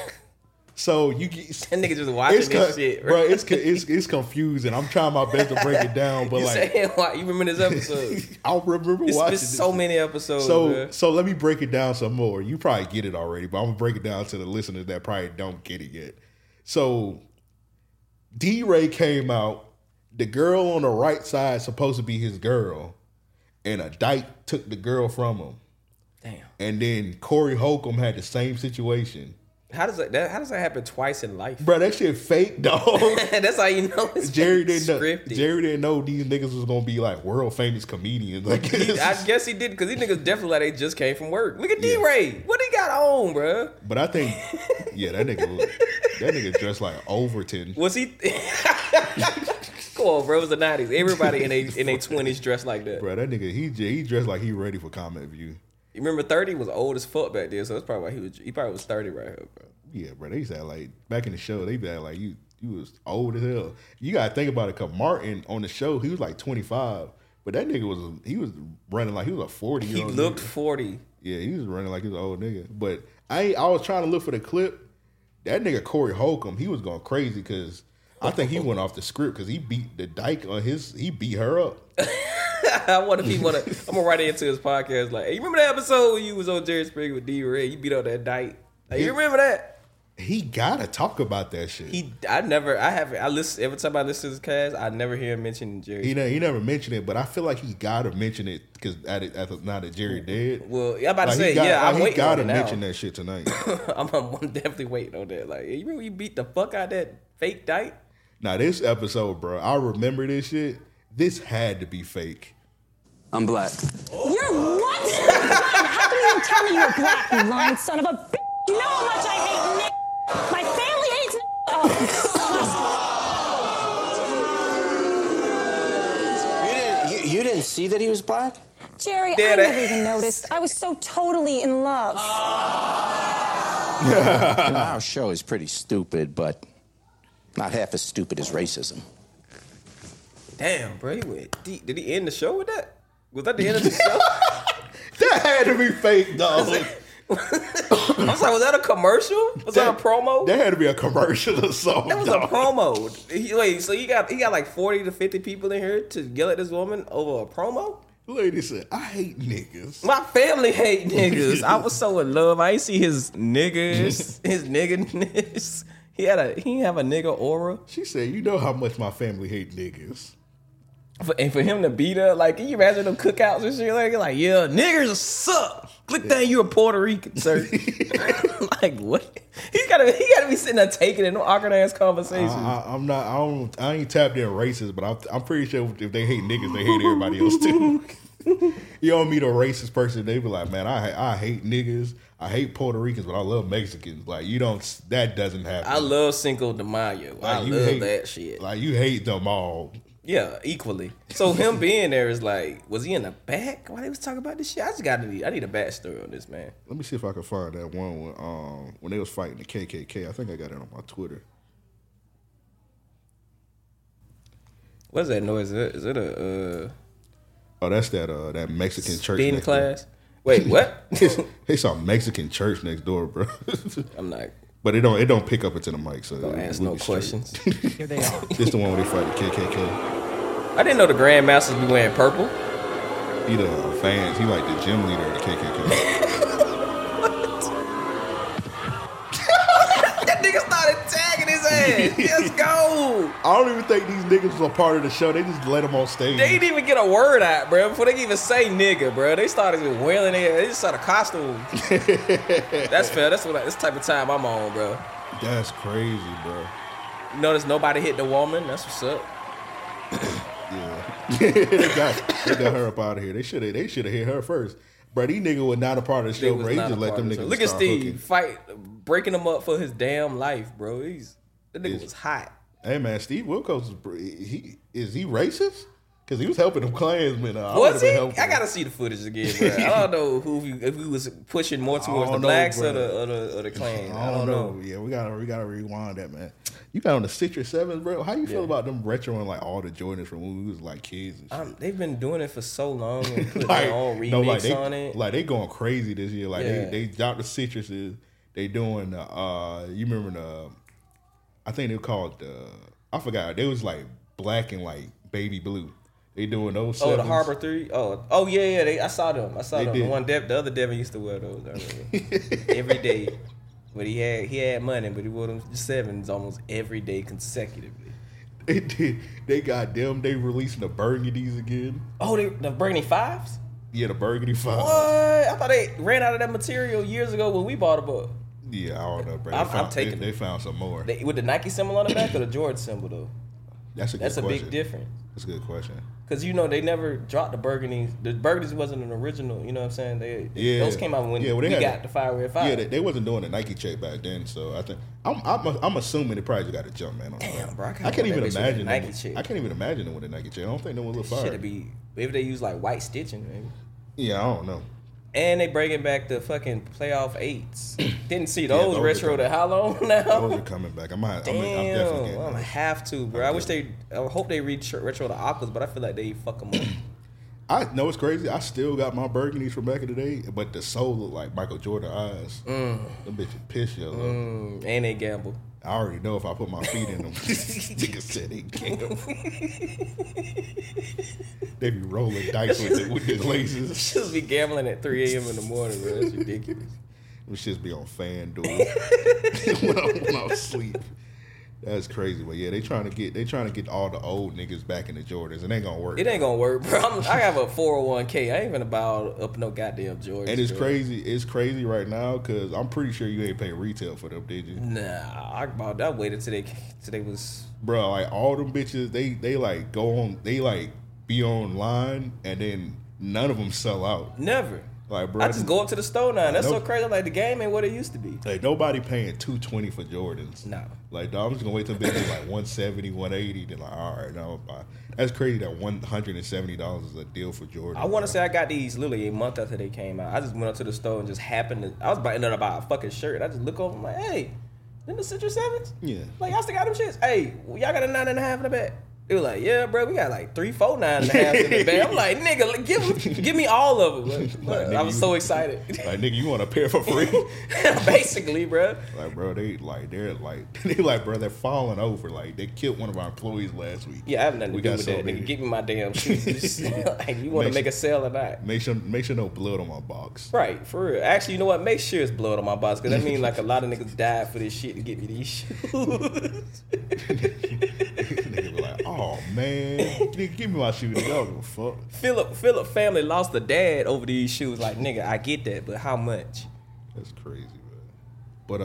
So you get that nigga just watching this shit, bro. It's confusing. I'm trying my best to break it down, but you remember this episode? I remember watching this. So many episodes. So let me break it down some more. You probably get it already, but I'm gonna break it down to the listeners that probably don't get it yet. So D-Ray came out. The girl on the right side is supposed to be his girl. And a dyke took the girl from him. Damn. And then Corey Holcomb had the same situation. How does that happen twice in life? Bro, that shit fake, dog. That's how you know it's scripted. Jerry didn't know these niggas was gonna be like world famous comedians. Like I guess he did, because these niggas definitely like they just came from work. Look at D-Ray. What he got on, bro? But I think, that nigga dressed like Overton. Was he? Come on, bro. It was the 90s. Everybody in their 20s dressed like that. Bro, that nigga, he dressed like he ready for Comment View. You remember 30 was old as fuck back then, so that's probably why he probably was 30 right here, bro. Yeah, bro. They used to act like, back in the show, they be act like you was old as hell. You gotta think about it, cause Martin on the show, he was like 25. But that nigga was running like he was a 40-year-old. He looked nigga. 40. Yeah, he was running like he was an old nigga. But I was trying to look for the clip. That nigga Corey Holcomb, he was going crazy because I think he went off the script because he beat the dyke on he beat her up. I'm gonna write into his podcast like, hey, you remember that episode when you was on Jerry Springer with D. Ray? You beat up that dyke. Like, you remember that? He gotta talk about that shit. I listen every time I listen to his cast. I never hear him mention Jerry. He never mentioned it, but I feel like he gotta mention it because now that Jerry dead. Well, I'm about to say, I'm waiting. He gotta mention that shit tonight. I'm definitely waiting on that. Like, you remember you beat the fuck out of that fake dyke? Now this episode, bro, I remember this shit. This had to be fake. I'm black. You're what? How can you tell me you're black, you lying son of a bitch? You know how much I hate Nick. My family hates Nick. Oh, you didn't see that he was black? Jerry, I never even noticed. I was so totally in love. Our show is pretty stupid, but not half as stupid as racism. Damn, bro, he went deep. Did he end the show with that? Was that the end of the show? That had to be fake, dog. I was like, was that a commercial? Was that a promo? That had to be a commercial or something. That was a promo. So you got like 40 to 50 people in here to yell at this woman over a promo? Lady said, I hate niggas. My family hate niggas. I was so in love. I ain't see his niggas, his nigga-ness. He didn't have a nigga aura. She said, you know how much my family hate niggas. And for him to beat her, like, can you imagine them cookouts and shit? Like, yeah, niggers suck. Click that, you a Puerto Rican, sir. Like, what? He gotta be sitting there taking it, no awkward ass conversations. I ain't tapped in racist, but I'm pretty sure if they hate niggas, they hate everybody else too. You don't meet a racist person, they be like, man, I hate niggas. I hate Puerto Ricans, but I love Mexicans. Like, that doesn't happen. I love Cinco de Mayo. Like, I love that shit. Like, you hate them all. Yeah, equally. So him being there is like, was he in the back while they was talking about this shit? I need a backstory on this, man. Let me see if I can find that one when they was fighting the KKK. I think I got it on my Twitter. What is that noise? Is it a? Oh, that's that Mexican church. Spin class. Wait, what? It's a Mexican church next door, bro. I'm not. But it don't pick up into the mic, so don't ask no questions. Here they are. This the one where they fight the KKK. I didn't know the Grandmasters be wearing purple. He the fans. He like the gym leader of the KKK. That nigga started tagging his ass. Let's go. I don't even think these niggas was a part of the show. They just let him on stage. They didn't even get a word out, bro. Before they can even say nigga, bro. They started wailing their. They just started costumes. That's fair. That's this type of time I'm on, bro. That's crazy, bro. You notice nobody hit the woman. That's what's up. Yeah, they got her up out of here. They should have hit her first. Bro, these niggas were not a part of the show, bro. He just let them niggas look at Steve hooking. Fight, breaking him up for his damn life, bro. That nigga was hot. Hey man, Steve Wilkos is he racist? Because he was helping them Klansmen. Was he? I gotta see the footage again, bro. I don't know if he was pushing more towards the blacks or the Klan. I don't know. Yeah, we gotta rewind that, man. You got on the Citrus 7s, bro. How you feel about them retroing like all the Jordans from when we was like kids and shit? They've been doing it for so long and putting their own remix on it. Like they going crazy this year. Like they dropped the Citruses. They doing you remember I think they were called I forgot. They was like black and like baby blue. They doing those. Oh, the Harbor 3. Oh yeah. I saw them. The one the other Devin used to wear those. I remember. Every day. But he had money, but he wore them 7s almost every day consecutively. They did. They got them. They releasing the burgundies again. Oh, the burgundy 5s? Yeah, the burgundy 5s. What? I thought they ran out of that material years ago when we bought a book. Yeah, I don't know, bro. They found some more. With the Nike symbol on the back or the Jordan symbol though? That's a big difference. That's a good question. Because, they never dropped the burgundies. The burgundies wasn't an original, you know what I'm saying? Those came out when we got the Fire Red 5. Yeah, they wasn't doing the Nike check back then, so I think I'm assuming they probably just got a jump man on. Damn, bro, I can't even imagine Nike check. I can't even imagine them with a Nike check. I don't think they would look fire. Should be maybe they use like white stitching, maybe. Yeah, I don't know. And they bringing back the fucking playoff 8s. Didn't see those retro to how long now? Those are coming back. I'm definitely getting I'm gonna have to, bro. I hope they read retro to Aquas, but I feel like they fuck them up. I know it's crazy. I still got my burgundies from back in the day, but the sole look like Michael Jordan eyes. Them bitches piss yellow. And they gamble. I already know if I put my feet in them. Niggas said they can't. They be rolling dice with his lasers. She'll be gambling at 3 a.m. in the morning, bro. That's ridiculous. We should be on FanDuel when I'm asleep. That's crazy, but yeah, they trying to get all the old niggas back in the Jordans. It ain't gonna work. It ain't gonna work, bro. I have a 401k. I ain't even about up no goddamn Jordans. And it's crazy. It's crazy right now because I'm pretty sure you ain't pay retail for them, did you? Nah, I about that waited till they was. Bro, like all them bitches, they like go on, they like be online, and then none of them sell out. Never. Like, bro, I just go up to the store now. That's so crazy. Like, the game ain't what it used to be. Like, nobody paying $220 for Jordans. No. Like, dog, I'm just gonna wait till bitches like $170, $180. Then like, all right, now that's crazy that $170 is a deal for Jordans. I want to say I got these literally a month after they came out. I just went up to the store and just happened to. I was about to buy a fucking shirt. I just look over. I'm like, hey, them the Citrus 7s? Yeah. Like, y'all still got them shits? Hey, y'all got a 9.5 in the back? They were like, yeah, bro, we got like 3, 4 9.5s in the bag. I'm like, nigga, give me all of them. Like, I was so excited. Like, nigga, you want a pair for free? Basically, bro. Like, bro, they're bro, they're falling over. Like, they killed one of our employees last week. Yeah, I have nothing to do with that. Nigga, give me my damn shoes. Like, you want to make a sale or not? Make sure no blood on my box. Right, for real. Actually, you know what? Make sure it's blood on my box, because that means like a lot of niggas died for this shit to get me these shoes. Nigga be like, oh man, nigga, give me my shoes. I don't give a fuck. Philip family lost a dad over these shoes. Like, nigga, I get that, but how much? That's crazy, man. But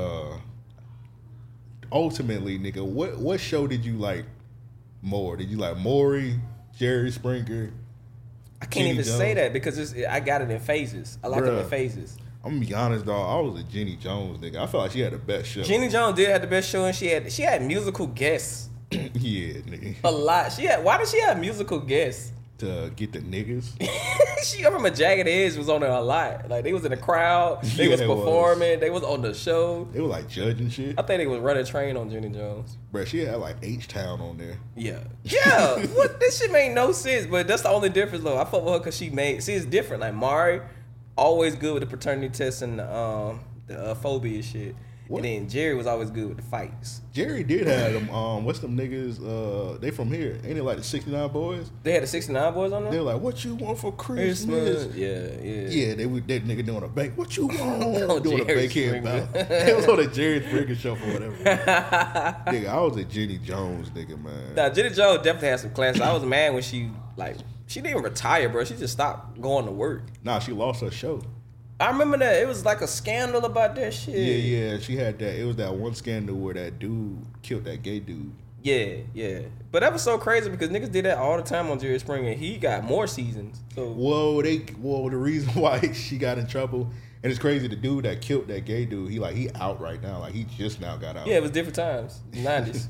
ultimately, nigga, what show did you like more? Did you like Maury, Jerry Springer? I can't even say that because I got it in phases. I like it in phases. I'm gonna be honest, dog. I was a Jenny Jones nigga. I felt like she had the best show. Jenny Jones did have the best show, and she had musical guests. Yeah, nigga. A lot. Why did she have musical guests? To get the niggas. I remember Jagged Edge was on there a lot. Like, they was in the crowd. They was performing. They was on the show. They were like judging shit. I think they was running train on Jenny Jones. Bruh, she had like H-Town on there. Yeah. Yeah. What? This shit made no sense, but that's the only difference though. I fuck with her because it's different. Like, Mari, always good with the paternity test and the phobia shit. What? And then Jerry was always good with the fights. Jerry did have them, what's them niggas, they from here. Ain't it like the 69 Boys? They had the 69 Boys on there? They were like, what you want for Christmas? Yeah. Yeah, that nigga doing a bank. What you want? Doing a bankhead bow. It was on the Jerry Springer show for whatever. Nigga, I was a Jenny Jones nigga, man. Nah, Jenny Jones definitely had some class. I was mad when she didn't even retire, bro. She just stopped going to work. Nah, she lost her show. I remember that. It was like a scandal about that shit. Yeah, she had that. It was that one scandal where that dude killed that gay dude. Yeah. But that was so crazy because niggas did that all the time on Jerry Springer. He got more seasons. So. The reason why she got in trouble, and it's crazy, the dude that killed that gay dude, he out right now. Like, he just now got out. Yeah, it was different times. 90s.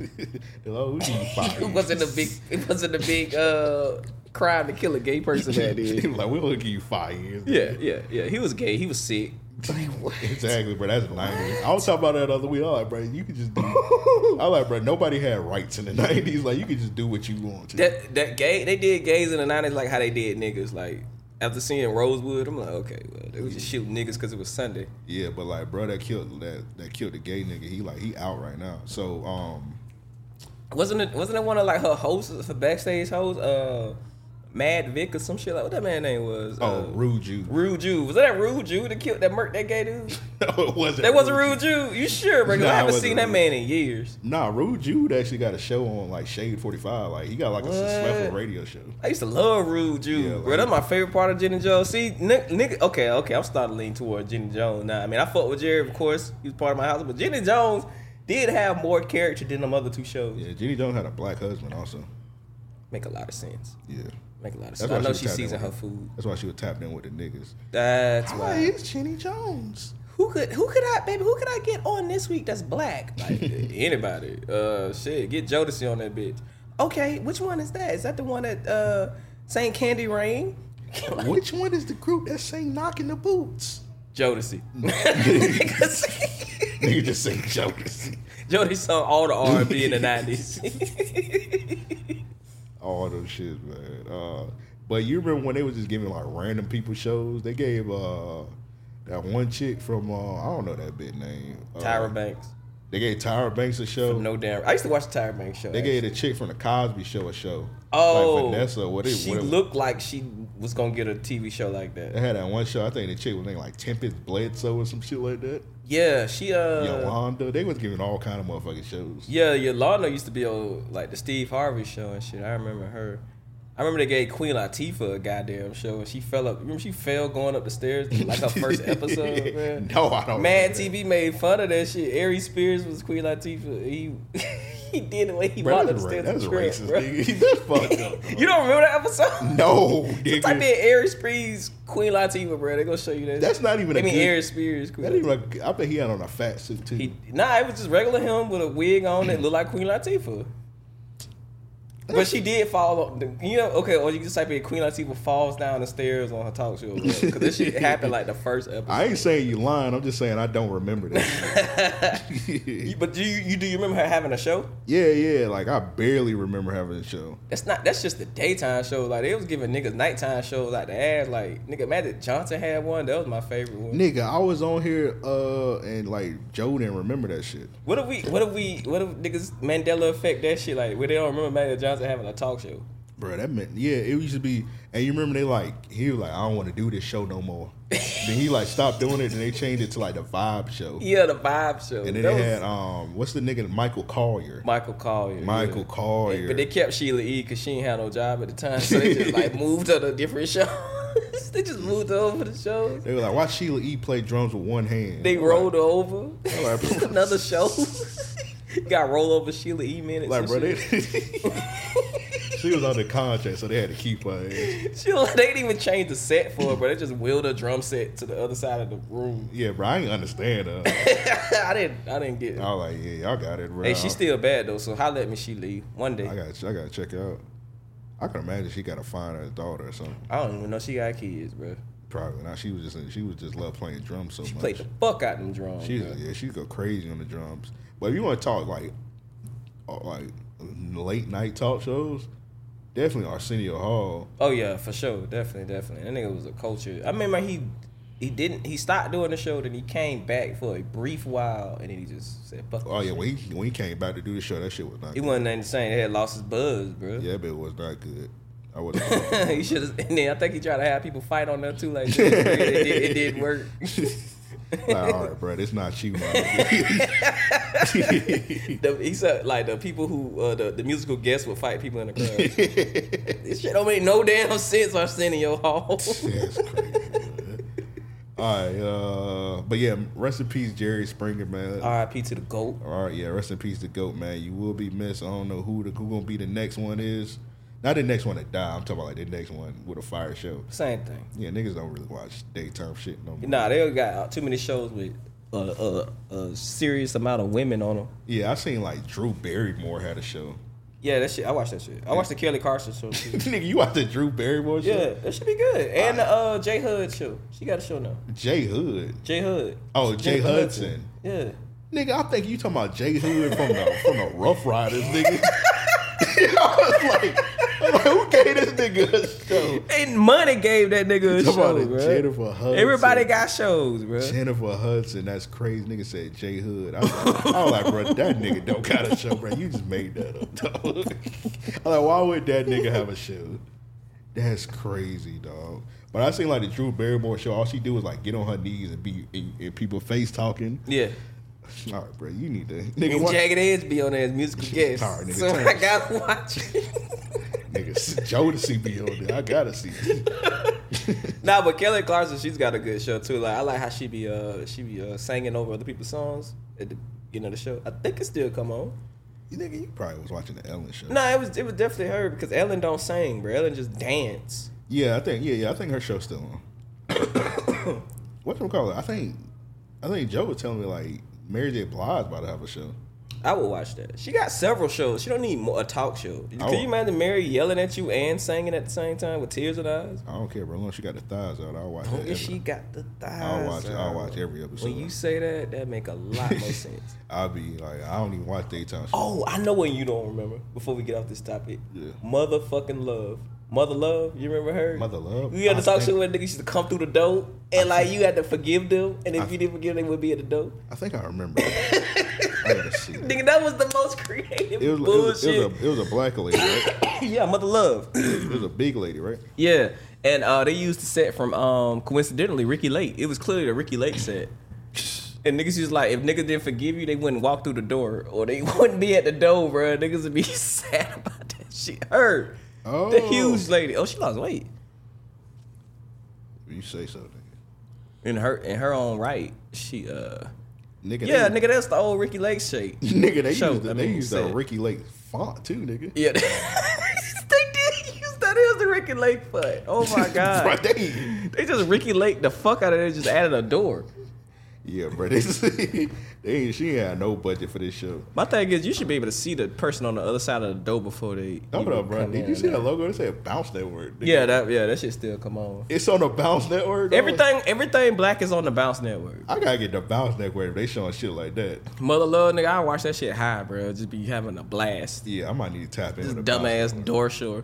It wasn't a big crime to kill a gay person that did. He was like, we'll give you 5 years. Yeah. He was gay. He was sick. Like, what? Exactly, bro. That's 90s. I was talking about that the other week. I was like, bro, you could just do. I was like, bro, nobody had rights in the 90s. Like, you could just do what you want to. That gay, they did gays in the 90s like how they did niggas. Like, after seeing Rosewood, I'm like, okay, well, they was just shooting niggas because it was Sunday. Yeah, but like, bro, that killed the gay nigga. He out right now. So, wasn't it one of like her hosts, her backstage hosts, Mad Vic or some shit like what that man name was? Rude Jew. Rude Jew. Was that Rude Jew that murked that gay dude? No, it wasn't. That wasn't Rude Jew. You sure, bro? Nah, I haven't seen that man in years. Nah, Rude Jew actually got a show on like Shade 45. Like, he got like a successful radio show. I used to love Rude Jew, yeah, bro. That's my favorite part of Jenny Jones. See, nigga, okay, I'm starting to lean toward Jenny Jones now. I mean, I fuck with Jerry, of course. He was part of my house, but Jenny Jones did have more character than them other two shows. Yeah, Jenny Jones had a black husband also. Make a lot of sense. Yeah. Make a lot of sense. I know she seasoned her food. That's why she was tapped in with the niggas. That's why. Hi, it's Jenny Jones. Who could I get on this week that's black? Like, anybody. Shit, get Jodeci on that bitch. Okay, which one is that? Is that the one that sang Candy Rain? Like, which one is the group that sang Knocking the Boots? Jodeci. Nigga just say Jodeci. Jodeci sung all the R&B in the 90s. All those shit, man. But you remember when they was just giving like random people shows? They gave that one chick from I don't know that bitch name. Tyra Banks. They gave Tyra Banks a show. No damn. I used to watch the Tyra Banks show. They gave the chick from the Cosby Show a show. Oh, like Vanessa. She looked like she was gonna get a TV show like that. They had that one show. I think the chick was named like Tempest Bledsoe or some shit like that. Yeah, she Yolanda. They was giving all kind of motherfucking shows. Yeah, Yolanda used to be on like the Steve Harvey show and shit. I remember her. I remember they gave Queen Latifah a goddamn show and she fell up. Remember she fell going up the stairs like her first episode, man? No, I don't. Mad TV made fun of that shit. Aries Spears was Queen Latifah. He did the way he walked up the stairs. That's racist, nigga. That's fucked up. You don't remember that episode? No, nigga. Type in Aries Spears, Queen Latifah, bro. They gonna show you that. That's not even. Aries Spears. Queen that even like, I bet he had on a fat suit too. It was just regular him with a wig on that looked like Queen Latifah. But she did fall, or you just type in Queen Latifah falls down the stairs on her talk show. Because this shit happened like the first episode. I ain't saying you lying. I'm just saying I don't remember that. But do you remember her having a show? Yeah. Like I barely remember having a show. That's just the daytime show. Like they was giving niggas nighttime shows like the ass. Like nigga, Magic Johnson had one. That was my favorite one. Nigga, I was on here and like Joe didn't remember that shit. What if niggas Mandela effect that shit like where they don't remember Magic Johnson having a talk show? Bro, that meant it used to be. And you remember he was like, I don't want to do this show no more. Then he like stopped doing it and they changed it to like the Vibe Show. Yeah, the Vibe Show. And then they had what's the nigga, Michael Collier. Collier. But they kept Sheila E. because she ain't had no job at the time, so they just like moved her to a different show. They just moved her over the show. They were like, why Sheila E. play drums with one hand? They rolled her over. Another show. Got roll over Sheila E. minutes. Like, bro, she was under contract, so they had to keep her ass. They didn't even change the set for her, but they just wheeled her drum set to the other side of the room. Yeah, bro, I ain't understand her. I didn't get it. I was like, yeah, y'all got it, bro. Hey, she's still bad though, so holla at me, she leave one day. I gotta check her out. I can imagine she gotta find her daughter or something. I don't even know she got kids, bro. Probably not. She was just love playing drums so much. She played the fuck out them drums. She go crazy on the drums. But if you want to talk like late night talk shows, definitely Arsenio Hall. Oh yeah, for sure, definitely. That nigga was a culture. I remember he stopped doing the show, then he came back for a brief while, and then he just said fuck. Oh yeah, when he came back to do the show, that shit was not. He wasn't the same. He had lost his buzz, bro. Yeah, but it was not good. I wasn't. He should have. And then I think he tried to have people fight on there too. Like it didn't work. Like, all right, bro, it's not you, man. He said like the people who the musical guests would fight people in the crowd. This shit don't make no damn sense. Arsenio Hall. That's crazy. All right, but yeah, rest in peace, Jerry Springer, man. R.I.P. to the GOAT. All right, yeah, rest in peace to the GOAT, man. You will be missed. I don't know who gonna be the next one is. Not the next one to die. I'm talking about like the next one with a fire show. Same thing. Yeah, niggas don't really watch daytime shit no more. Nah, they got too many shows with a serious amount of women on them. Yeah, I seen like Drew Barrymore had a show. Yeah, that shit. I watched that shit. I watched the Kelly Clarkson show too. Nigga, you watched the Drew Barrymore show? Yeah, that should be good. And the J Hood show. She got a show now. J Hood. Oh, Jay Hudson. Yeah. Nigga, I think you talking about J Hood from the Rough Riders, nigga. I was like, who gave this nigga a show? And money gave that nigga a show, bro. Jennifer Hudson. Everybody got shows, bro. Jennifer Hudson, that's crazy. Nigga said J Hood. I was like, bro, that nigga don't got a show, bro. You just made that up, dog. I'm like, why would that nigga have a show? That's crazy, dog. But I seen like the Drew Barrymore show. All she do is like get on her knees and be in people face talking. Yeah. All right, bro, you need to. Nigga, and Jagged Edge be on there as musical guest. Right, nigga, so I gotta watch it. Nigga, Jodeci be on there. I gotta see it. Nah, but Kelly Clarkson, she's got a good show too. Like I like how she be singing over other people's songs at the beginning of the show. I think it still come on. You probably was watching the Ellen show. Nah, it was definitely her because Ellen don't sing, bro. Ellen just dance. Yeah, I think her show's still on. Whatchamacallit? I think Joe was telling me like Mary J. Blige about to have a show. I would watch that. She got several shows. She don't need a talk show. Can you imagine Mary yelling at you and singing at the same time with tears in her eyes? I don't care, bro. As long as she got the thighs out, I'll watch it. She got the thighs I'll watch every episode. When you say that make a lot more sense. I'll be like, I don't even watch daytime shows. Oh, I know when you don't remember. Before we get off this topic. Yeah. Motherfucking Love. Mother Love, you remember her? Mother Love? You had to talk to her, nigga used to come through the door, and like you had to forgive them, and if you didn't forgive them, they would be at the door. I think I remember that. I gotta see that. Nigga, that was the most creative bullshit. It was a black lady, right? Yeah, Mother Love. It was a big lady, right? Yeah, and they used the set from coincidentally Ricky Lake. It was clearly the Ricky Lake set. And niggas was like, if niggas didn't forgive you, they wouldn't walk through the door, or they wouldn't be at the door, bro. Niggas would be sad about that shit. Her, the huge lady. Oh, she lost weight. You say so, nigga. In her own right, she nigga. Nigga, that's the old Ricky Lake shit. Nigga, they used the Ricky Lake font too, nigga. Yeah, they did use that as the Ricky Lake font. Oh my god, bro, they just Ricky Lake the fuck out of there. Just added a door. Yeah, bro. She ain't had no budget for this show. My thing is, you should be able to see the person on the other side of the door before they. No, bro. Did you see that logo? It said Bounce Network. Nigga. Yeah, that shit still come on. It's on the Bounce Network. Dog? Everything black is on the Bounce Network. I gotta get the Bounce Network if they showing shit like that. Mother Love, nigga, I watch that shit high, bro. Just be having a blast. Yeah, I might need to tap into the dumbass door show.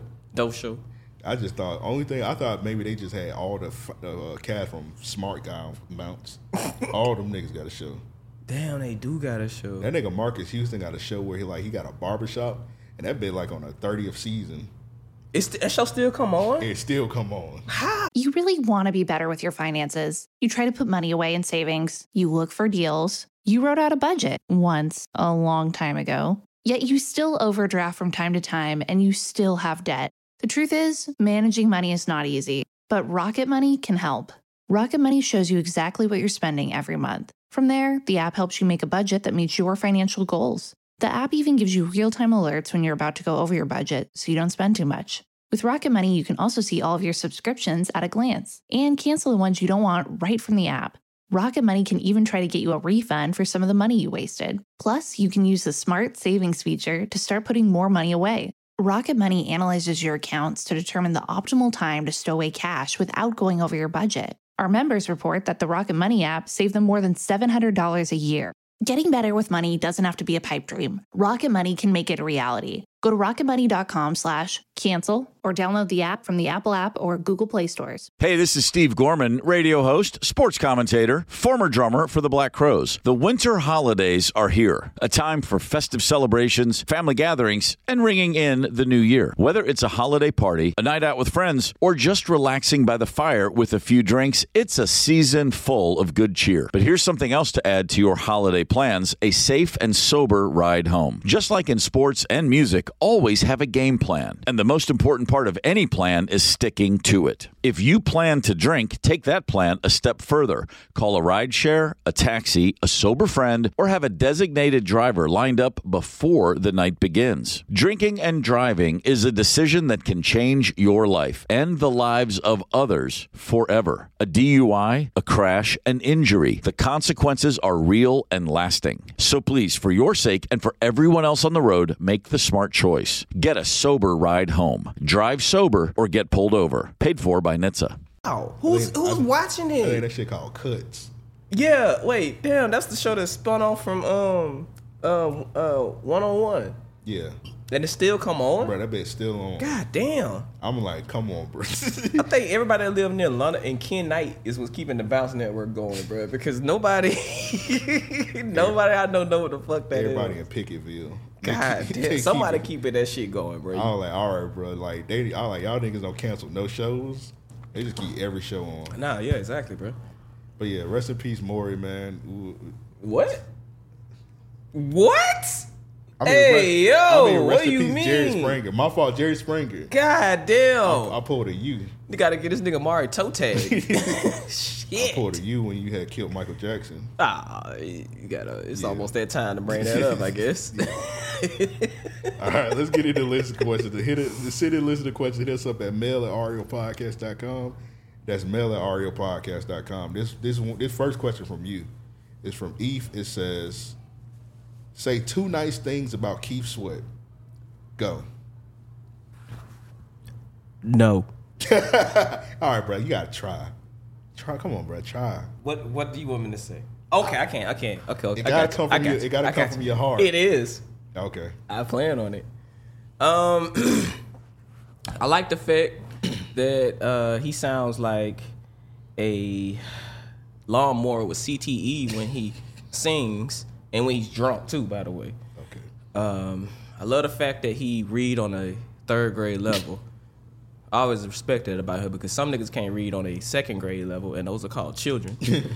I just thought I thought maybe they just had all the cast from Smart Guy on Bounce. All them niggas got a show. Damn, they do got a show. That nigga Marcus Houston got a show where he got a barbershop, and that been like on a 30th season. That show still come on? It still come on. How? You really want to be better with your finances. You try to put money away in savings. You look for deals. You wrote out a budget once a long time ago. Yet you still overdraft from time to time, and you still have debt. The truth is, managing money is not easy, but Rocket Money can help. Rocket Money shows you exactly what you're spending every month. From there, the app helps you make a budget that meets your financial goals. The app even gives you real-time alerts when you're about to go over your budget, so you don't spend too much. With Rocket Money, you can also see all of your subscriptions at a glance and cancel the ones you don't want right from the app. Rocket Money can even try to get you a refund for some of the money you wasted. Plus, you can use the Smart Savings feature to start putting more money away. Rocket Money analyzes your accounts to determine the optimal time to stow away cash without going over your budget. Our members report that the Rocket Money app saved them more than $700 a year. Getting better with money doesn't have to be a pipe dream. Rocket Money can make it a reality. Go to rocketmoney.com/cancel or download the app from the Apple app or Google Play stores. Hey, this is Steve Gorman, radio host, sports commentator, former drummer for the Black Crowes. The winter holidays are here, a time for festive celebrations, family gatherings, and ringing in the new year. Whether it's a holiday party, a night out with friends, or just relaxing by the fire with a few drinks, it's a season full of good cheer. But here's something else to add to your holiday plans: a safe and sober ride home. Just like in sports and music, always have a game plan. And the most important part of any plan is sticking to it. If you plan to drink, take that plan a step further. Call a rideshare, a taxi, a sober friend, or have a designated driver lined up before the night begins. Drinking and driving is a decision that can change your life and the lives of others forever. A DUI, a crash, an injury. The consequences are real and lasting. So please, for your sake and for everyone else on the road, make the smart choice. Get a sober ride home. Drive sober or get pulled over. Paid for by NHTSA. Oh, who's watching it? I think that shit called Cuts. Yeah, wait, damn, that's the show that spun off from 101. Yeah. And it still come on? Bro, that bitch still on. God damn. I'm like, come on, bro. I think everybody that live near London and Ken Knight is what's keeping the Bounce Network going, bro. Because nobody I know what the fuck that everybody is. in Picketville. God damn. Somebody keeping that shit going, bro. I was like, all right, bro. Like, y'all niggas don't cancel no shows. They just keep every show on. Nah, yeah, exactly, bro. But yeah, rest in peace, Maury, man. What? What do you mean? Jerry Springer. My fault, Jerry Springer. God damn. I pulled a U. You gotta get this nigga Maury toe tag. Shit. I pulled a U when you had killed Michael Jackson. You gotta. It's almost that time to bring that up, I guess. All right, let's get into the list of questions. The city list of questions. Hit us up at mail@ariopodcast.com. That's mail@ariopodcast.com. This first question from you is from Eve. It says, say 2 nice things about Keith Sweat. Go. No. All right, bro. You gotta try. Come on, bro. Try. What do you want me to say? Okay, I can't. Okay. It gotta come from you. It gotta come from your heart. It is. Okay. I plan on it. I like the fact that he sounds like a lawnmower with CTE when he sings. And when he's drunk, too, by the way. Okay. I love the fact that he read on a 3rd grade level. I always respect that about her because some niggas can't read on a 2nd grade level, and those are called children.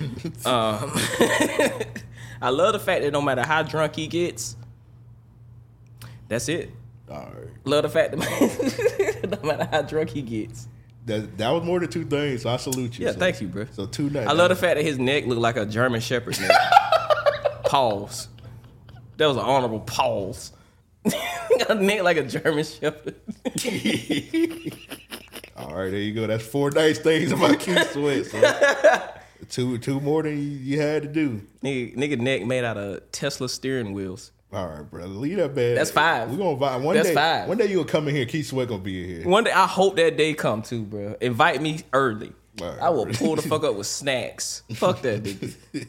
I love the fact that no matter how drunk he gets, that's it. All right. Love the fact that no matter how drunk he gets. That was more than 2 things, so I salute you. Yeah, thank you, bro. So 2 nights. I love the fact that his neck looked like a German Shepherd neck. Pause. That was an honorable pause. Got a neck like a German Shepherd. All right, there you go. That's 4 nice things about Keith Sweat. So. Two more than you had to do. Nigga neck made out of Tesla steering wheels. All right, bro. Leave that bad. That's 5. We're gonna vibe. That's 5. One day you gonna come in here. Keith Sweat gonna be in here. One day, I hope that day come too, bro. Invite me early. Right, I will pull the fuck up with snacks. Fuck that nigga.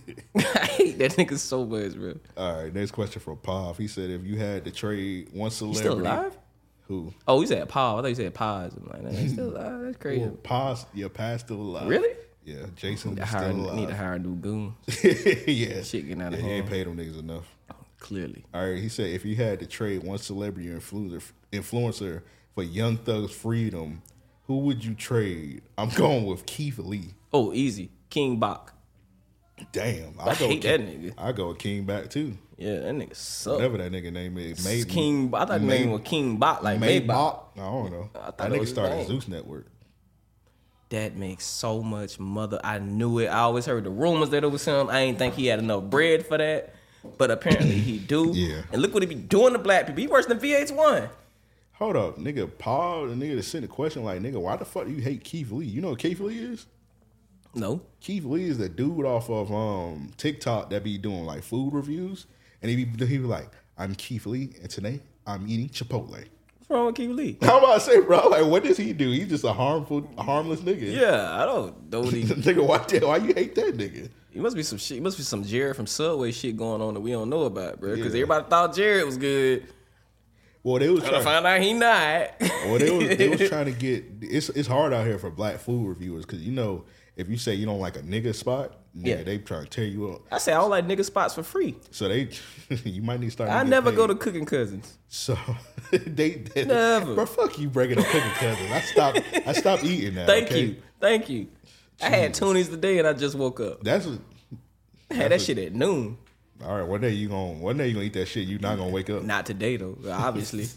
I hate that nigga so much, bro. All right, next question from Pav. He said, if you had to trade one celebrity, He's still alive? Who? Oh, he said Pav. I thought you said Paz. I'm like, he's still alive. That's crazy. Well, Paz, your Paz still alive. Really? Yeah, Jason is still alive. Need to hire a new goon. Yeah, shit getting out of He hand. ain't paid them niggas enough. Clearly. All right, he said, if you had to trade one celebrity or influencer for Young Thug's freedom, who would you trade? I'm going with Keith Lee. Oh, easy. King Bach. Damn. I hate that nigga. I go with King Bach too. Yeah, that nigga suck. Whatever that nigga name is. King. I thought the name was King Bach, like Maybach. I don't know. That nigga started Zeus Network. That makes so much mother. I knew it. I always heard the rumors that it was him. I ain't think he had enough bread for that, but apparently he do. Yeah. And look what he be doing to black people. He worse than VH1. Hold up, nigga. Paul, the nigga that sent a question like, nigga, why the fuck do you hate Keith Lee? You know what Keith Lee is? No. Keith Lee is the dude off of TikTok that be doing like food reviews, and he be like, I'm Keith Lee, and today I'm eating Chipotle. What's wrong with Keith Lee? How about to say, bro? Like, what does he do? He's just a harmless nigga. Yeah, I don't know what he. Nigga, why you hate that nigga? He must be some shit. He must be some Jared from Subway shit going on that we don't know about, bro. Because everybody thought Jared was good. Well, they was trying to find out he not. Well, they was trying to get. It's hard out here for black food reviewers because if you say you don't like a nigga spot, they trying to tear you up. I say I don't like nigga spots for free. So you might need to start. I never go to Cooking Cousins. So they never. Bro, fuck you breaking up Cooking Cousins. I stopped eating that. Thank you. I had Toonies today and I just woke up. I had that shit at noon. All right, one day you gonna eat that shit. You not gonna wake up. Not today though, obviously.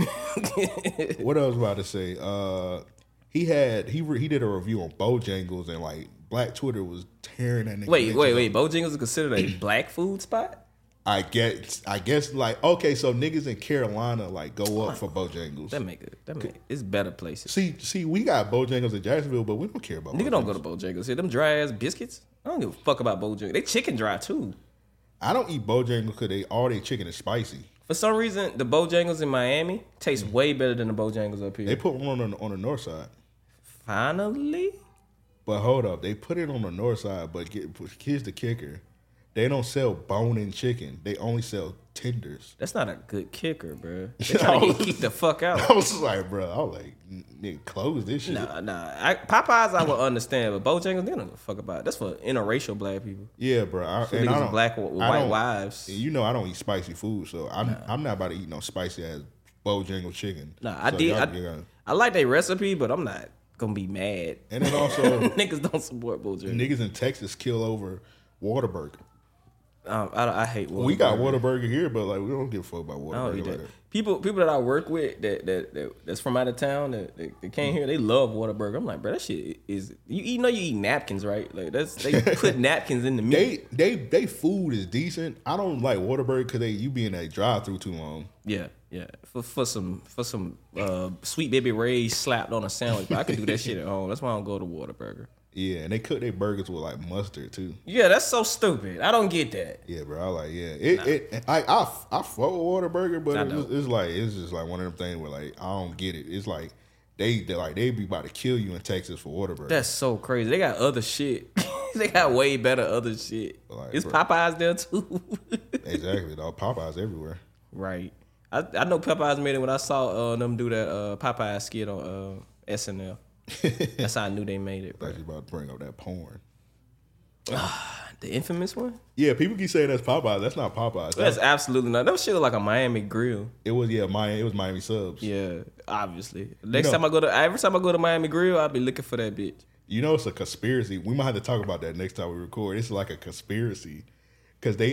What else was I about to say? He did a review on Bojangles and like Black Twitter was tearing that nigga. Wait. Bojangles is considered a black food spot? I guess like okay, so niggas in Carolina like go up for Bojangles. That make it's better places. See, we got Bojangles in Jacksonville, but we don't care about. Nigga don't go to Bojangles. See them dry ass biscuits. I don't give a fuck about Bojangles. They chicken dry too. I don't eat Bojangles because all their chicken is spicy. For some reason, the Bojangles in Miami taste way better than the Bojangles up here. They put one on the north side. Finally? But hold up, they put it on the north side, but here's the kicker. They don't sell bone-in chicken. They only sell tenders. That's not a good kicker, bro. They trying to keep the fuck out. I was like, bro, I was like, nigga, close this shit. Nah. Popeyes, I would understand, but Bojangles, they don't give a fuck about it. That's for interracial black people. Yeah, bro. Niggas black with white wives. You know I don't eat spicy food, so I'm not about to eat no spicy ass Bojangles chicken. Nah, I like their recipe, but I'm not gonna be mad. And then also, niggas don't support Bojangles. Niggas in Texas kill over Whataburger. I hate Whataburger. We got Whataburger here, but like we don't give a fuck about Whataburger. Like that. People that I work with that's from out of town that came here, they love Whataburger. I'm like, bro, that shit is you know you eat napkins, right? Like they put napkins in the meat. They food is decent. I don't like Whataburger because you be in that drive-through too long. Yeah. For some Sweet Baby Ray's slapped on a sandwich, but I can do that shit at home. That's why I don't go to Whataburger. Yeah, and they cook their burgers with like mustard too. Yeah, that's so stupid. I don't get that. Yeah, bro. I like I fuck with Whataburger, but it's just like one of them things where like I don't get it. It's like they be about to kill you in Texas for Whataburger. That's so crazy. They got other shit. They got way better other shit. Like, is Popeyes there too? Exactly, dog. Popeyes everywhere. Right. I know Popeyes made it when I saw them do that Popeyes skit on SNL. That's how I knew they made it. Thought you about to bring up that porn. The infamous one? Yeah, people keep saying that's Popeyes. That's not Popeyes. That's absolutely not. That shit look like a Miami Grill. It was Miami Subs. Yeah, obviously. Every time I go to Miami Grill, I'll be looking for that bitch. You know, it's a conspiracy. We might have to talk about that next time we record. It's like a conspiracy because they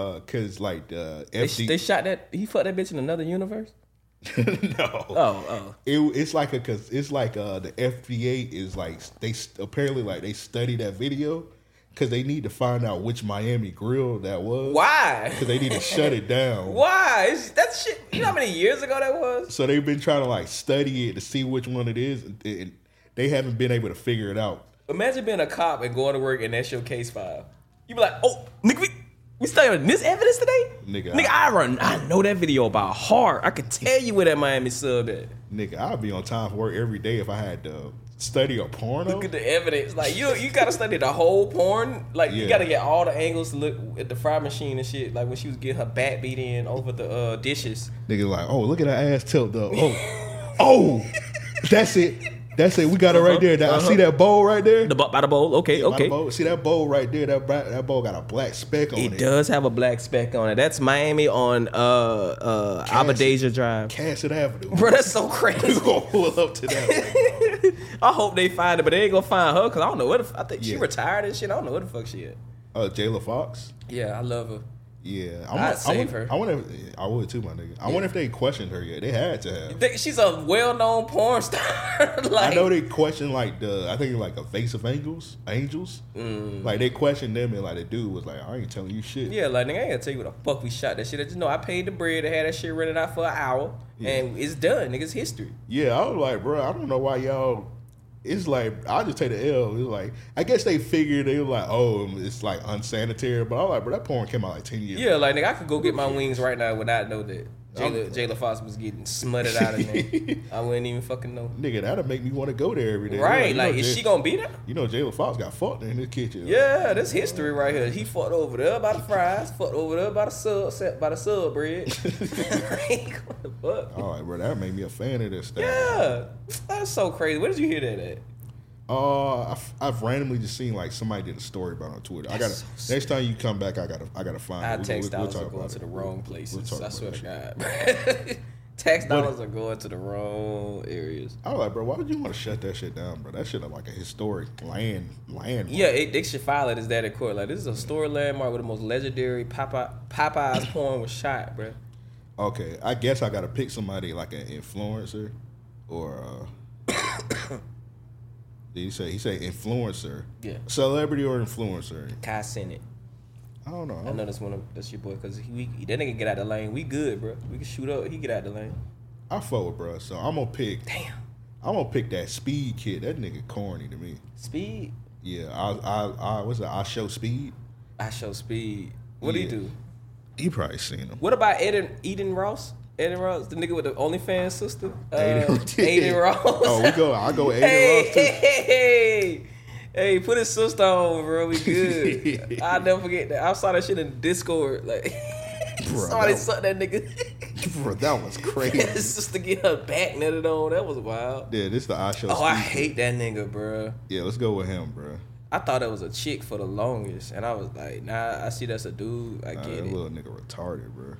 they shot that. He fucked that bitch in another universe. No. Oh. It's like the FDA is like they study that video because they need to find out which Miami Grill that was. Why? Because they need to shut it down. Why? That shit. You know how many years ago that was? So they've been trying to like study it to see which one it is, and they haven't been able to figure it out. Imagine being a cop and going to work and that's your case file. You be like, oh, nigga, we studying this evidence today? Nigga, I know that video about heart. I could tell you where that Miami Sub at. Nigga, I'd be on time for work every day if I had to study a porno. Look at the evidence. Like, you gotta study the whole porn. Like, you gotta get all the angles to look at the fry machine and shit. Like, when she was getting her back beat in over the dishes. Nigga like, oh, look at her ass tilt, though. Oh, that's it. That's it. We got it right there. I see that bowl right there. By the bowl. Okay. Bowl. See that bowl right there. That bowl got a black speck on it. It does have a black speck on it. That's Miami on Abadeja Drive. Cassett Avenue. Bro, that's so crazy. We gonna pull up to that. I hope they find it, but they ain't gonna find her because I don't know I think she retired and shit. I don't know where the fuck she at. Jayla Fox. Yeah, I love her. Yeah, I'd save her. I would too, my nigga. I wonder if they questioned her yet. They had to have. She's a well-known porn star. I know they questioned I think like Evasive Angels. Like they questioned them and like the dude was like, I ain't telling you shit. Yeah, like nigga, I ain't gonna tell you what the fuck we shot that shit. I just know I paid the bread to have that shit rented out for an hour and it's done. Nigga's history. Yeah, I was like, bro, I don't know why y'all. It's like, I'll just take the L. It's like, I guess they figured they were like, oh, it's like unsanitary. But I'm like, bro, that porn came out like 10 years ago. Yeah, like, nigga, I could go get my wings right now without know that Jayla Fox was getting smutted out of there. I wouldn't even fucking know. Nigga, that'll make me want to go there every day. Right, like is she gonna be there? You know, Jayla Fox got fucked in his kitchen. Yeah, that's history right here. He fucked over there by the fries, fucked over there by the sub bread. What the fuck? All right, bro, that made me a fan of this stuff. Yeah, that's so crazy. Where did you hear that at? I've randomly just seen like somebody did a story about it on Twitter. Next time you come back, I gotta find it. Tax dollars are going to the wrong places. I swear to God. Tax dollars are going to the wrong areas. I was like, bro, why would you want to shut that shit down, bro? That shit look like a historic land. Yeah, they should file it as that in court. Like, this is a historic landmark where the most legendary Popeye's porn was shot, bro. Okay, I guess I gotta pick somebody like an influencer or. He say influencer. Yeah. Celebrity or influencer. Kai Cenat. I don't know. I know that's your boy because that nigga get out the lane. We good, bro. We can shoot up. He get out the lane. I fuck with bro. So I'm gonna pick. Damn. I'm gonna pick that Speed kid. That nigga corny to me. Speed. Yeah. What's that? I Show Speed. I Show Speed. What do he do? You probably seen him. What about Eden Ross? Eden Ross, the nigga with the OnlyFans sister. Aiden Ross. Oh, I go Aiden Ross too. Hey, put his sister on, bro. We good. I'll never forget that. I saw that shit in Discord. Like, bro, somebody sucked that nigga. Bro, that was crazy. His sister get her back netted on. That was wild. Yeah, this the I Show. Oh, I hate that nigga, bro. Yeah, let's go with him, bro. I thought it was a chick for the longest, and I was like, nah, I see that's a dude. I get it. That little nigga retarded, bro.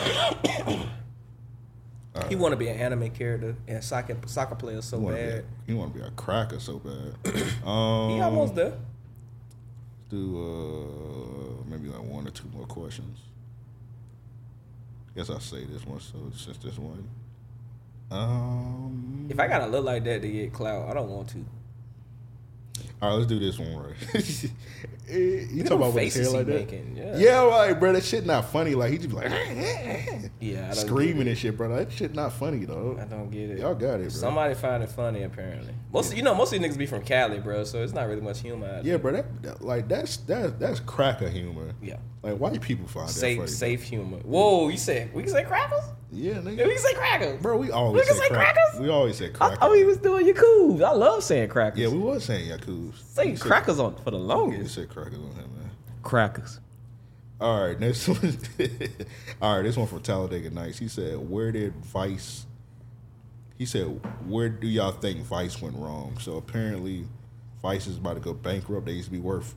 He want to be an anime character and soccer player so bad. He want to be a cracker so bad. He almost there. Let's do maybe like one or two more questions. Guess I'll say this one. So since this one, if I gotta look like that to get clout, I don't want to. All right, let's do this one right. You talk about what his hair like that? Making, yeah, right, bro. That shit not funny. Like he just be like, yeah, screaming and shit, bro. That shit not funny, though. I don't get it. Y'all got it, bro. Somebody find it funny, apparently. Most of these niggas be from Cali, bro. So it's not really much humor. Yeah, bro. That's cracker humor. Yeah. Like white people find that funny. Safe humor. Whoa, we can say crackers? Yeah, nigga. Yeah, we can say crackers. Bro, we always say crackers. We always say crackers. Oh, he was doing Yakuza. I love saying crackers. Yeah, we was saying Yakuza. Say crackers on for the longest. We said crackers on him, man. Crackers. All right, next one. All right, this one from Talladega Nights. He said, where do y'all think Vice went wrong? So apparently Vice is about to go bankrupt. They used to be worth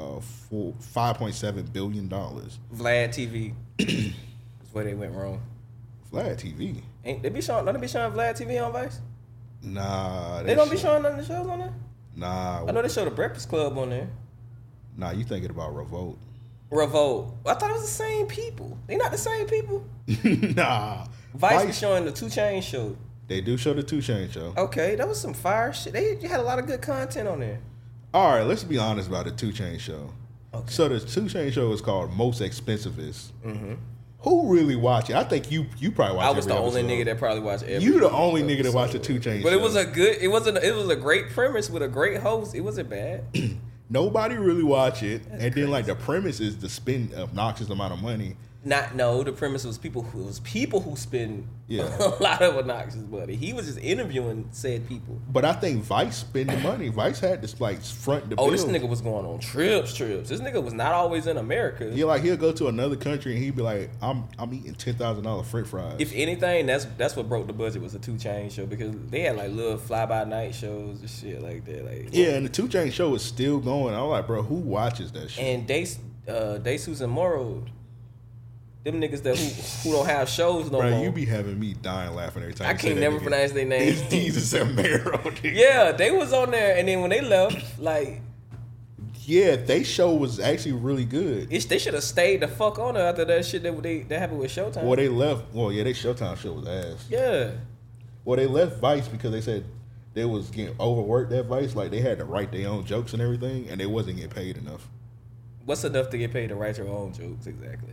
$5.7 billion. Vlad TV is where they went wrong. Vlad TV? Don't they be showing Vlad TV on Vice? Nah. They don't be showing none of the shows on there? Nah. I know they show The Breakfast Club on there. Nah, you thinking about Revolt. I thought it was the same people. They not the same people? Nah. Vice be showing the 2 Chainz show. They do show the 2 Chainz show. Okay, that was some fire shit. They had a lot of good content on there. All right, let's be honest about the 2 Chainz show. Okay. So the 2 Chainz show is called Most Expensivest. Mm-hmm. Who really watch it? I think you probably watch it. I was the only nigga that probably watched every You the only nigga that watched the 2 Chainz show. But it was a great premise with a great host. It wasn't bad. Nobody really watch it. That's and crazy. Then like the premise is to spend an obnoxious amount of money. The premise was people who spend a lot of obnoxious money. He was just interviewing said people. But I think Vice spent the money. Vice had this like front the bill. This nigga was going on trips. This nigga was not always in America. Yeah, like he'll go to another country and he'd be like, I'm eating $10,000 French fries. If anything, that's what broke the budget was the 2 Chainz show, because they had like little fly by night shows and shit like that. Like and the 2 Chainz show is still going. I'm like, bro, who watches that shit? And DeSuze and Moro. Them niggas that who don't have shows no more. Bro, you be having me dying laughing every time. I can't never pronounce their name. It's Jesus and Mero. Yeah, they was on there, and then when they left, like, yeah, they show was actually really good. They should have stayed the fuck on there after that shit that happened with Showtime. Well, they left. Well, yeah, their Showtime show was ass. Yeah. Well, they left Vice because they said they was getting overworked at Vice. Like they had to write their own jokes and everything, and they wasn't getting paid enough. What's enough to get paid to write your own jokes exactly?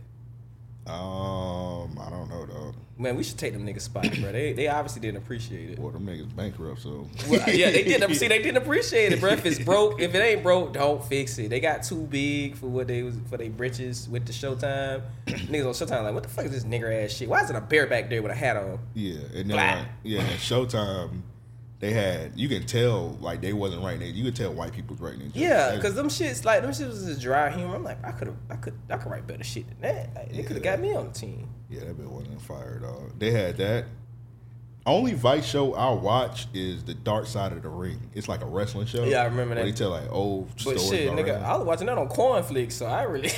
I don't know though. Man, we should take them niggas spot, bro. They obviously didn't appreciate it. Well, them niggas bankrupt, so well, yeah, they didn't. See, they didn't appreciate it, bro. If it's broke, if it ain't broke, don't fix it. They got too big for what they was for their britches with the Showtime. Niggas on Showtime like, what the fuck is this nigger ass shit? Why is it a bear back there with a hat on? Yeah, and then and Showtime. They had, you can tell like they wasn't writing it. You could tell white people was writing it. Yeah, because them shits was just dry humor. I'm like, I could write better shit than that. Like, they could have got me on the team. Yeah, that bit wasn't fire, dog. They had that. Only Vice show I watch is The Dark Side of the Ring. It's like a wrestling show. Yeah, I remember that. They tell like old stories. But shit, nigga, I was watching that on Cornflix, so I really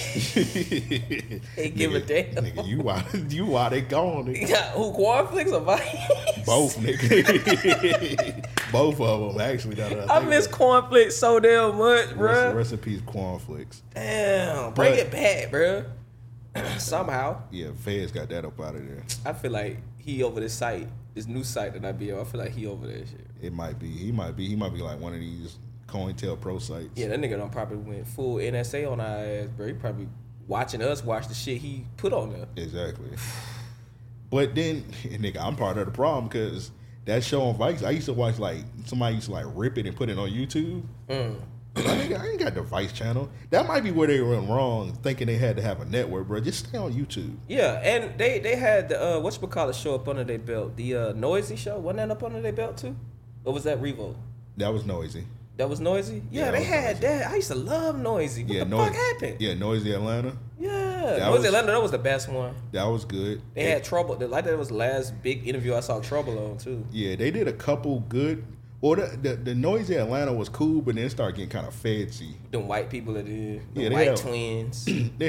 ain't give a damn. Nigga, you why they gone? Nigga. Who, Cornflix or Vice? Both, nigga. Both of them, actually. I miss Cornflix so damn much, bro. Rest in peace, Cornflix. Damn, bring it back, bro. Somehow. Yeah, Feds got that up out of there. I feel like he over this new site that I be on. I feel like he over that shit. It might be. He might be like one of these COINTELPRO sites. Yeah, that nigga done probably went full NSA on our ass, bro. He probably watching us watch the shit he put on there. Exactly. But then, nigga, I'm part of the problem because that show on Vice, I used to watch like somebody used to like rip it and put it on YouTube. I ain't got the Vice channel. That might be where they went wrong, thinking they had to have a network, bro. Just stay on YouTube. Yeah, and they had the whatchamacallit show up under their belt. The Noisy show, wasn't that up under their belt too? Or was that Revolt? That was Noisy. That was Noisy? Yeah, they had Noisy. That. I used to love Noisy. What the fuck happened? Yeah, Noisy Atlanta. Yeah, Noisy Atlanta, that was the best one. That was good. They had Trouble. Like that was the last big interview I saw Trouble on too. Yeah, they did a couple good. Well, the Noisy Atlanta was cool, but then it started getting kind of fancy. Them white people that did. The white twins.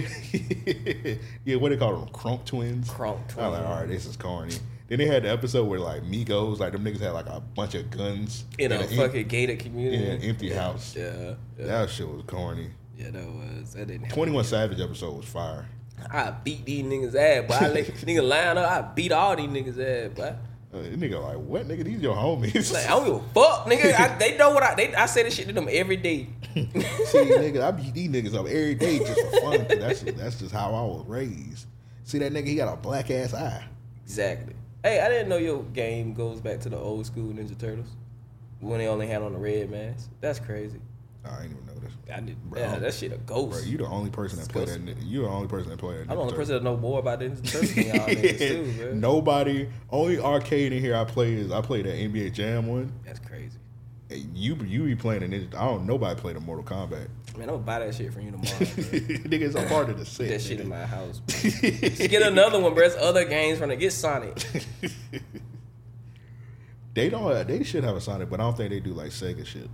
Yeah, what they call them? Crunk twins? Crunk twins. I was like, all right, this is corny. Then they had the episode where like Migos, like them niggas had like a bunch of guns. In a fucking gated community. In an empty house. Yeah. That shit was corny. Yeah, that was. That didn't happen. 21 Savage episode was fire. I beat these niggas ass, boy. I let nigga line up. I beat all these niggas ass, boy. Nigga like, what, nigga? These your homies. Like, I don't give a fuck, nigga. They know what I say this shit to them every day. See, nigga, I beat these niggas up every day just for fun. That's just how I was raised. See that nigga, he got a black ass eye. Exactly. Hey, I didn't know your game goes back to the old school Ninja Turtles when they only had on the red mask. That's crazy. I ain't even know this. I did. Yeah, that shit a ghost. Bro, you the only person that play that. You the only person that play that. I'm the only person that know more about Ninja Turtles than y'all niggas too, bro. Nobody. Only arcade in here I play that NBA Jam one. That's crazy. Hey, you be playing the Ninja. I don't. Nobody play the Mortal Kombat. Man, I'm gonna buy that shit from you tomorrow. Nigga, it's a part of the set. That shit in my house. Just get another one, bro. There's other games from it. Get Sonic. They should have a Sonic, but I don't think they do like Sega shit.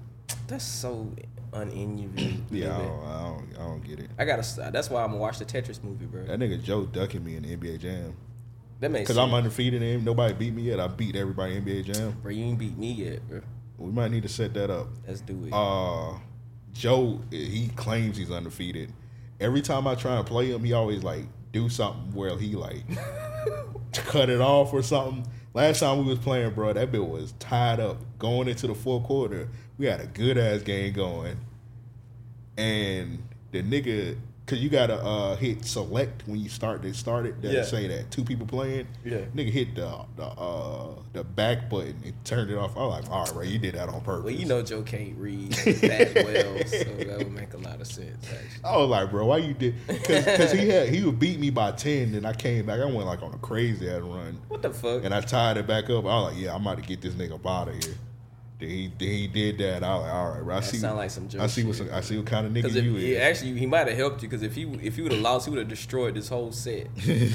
That's so unenviable. Yeah, I don't get it. That's why I'm gonna watch the Tetris movie, bro. That nigga Joe ducking me in the NBA Jam. That makes sense. Because I'm undefeated and nobody beat me yet. I beat everybody in NBA Jam. Bro, you ain't beat me yet, bro. We might need to set that up. Let's do it. Joe, he claims he's undefeated. Every time I try and play him, he always like do something where he like cut it off or something. Last time we was playing, bro, that bit was tied up going into the fourth quarter. We had a good ass game going, and the nigga, cause you gotta hit select when you start it. That say that 2 people playing. Yeah, nigga hit the back button and turned it off. I was like, all right, bro, you did that on purpose. Well, you know Joe can't read that well, so that would make a lot of sense. Actually. I was like, bro, why you did? Cause he would beat me by 10, and I came back. I went like on a crazy ass run. What the fuck? And I tied it back up. I was like, yeah, I'm about to get this nigga up out of here. Then he did that. I was like, all right, bro. Sound like some Joe I see what kind of nigga you is. Actually, he might have helped you because if he would have lost, he would have destroyed this whole set.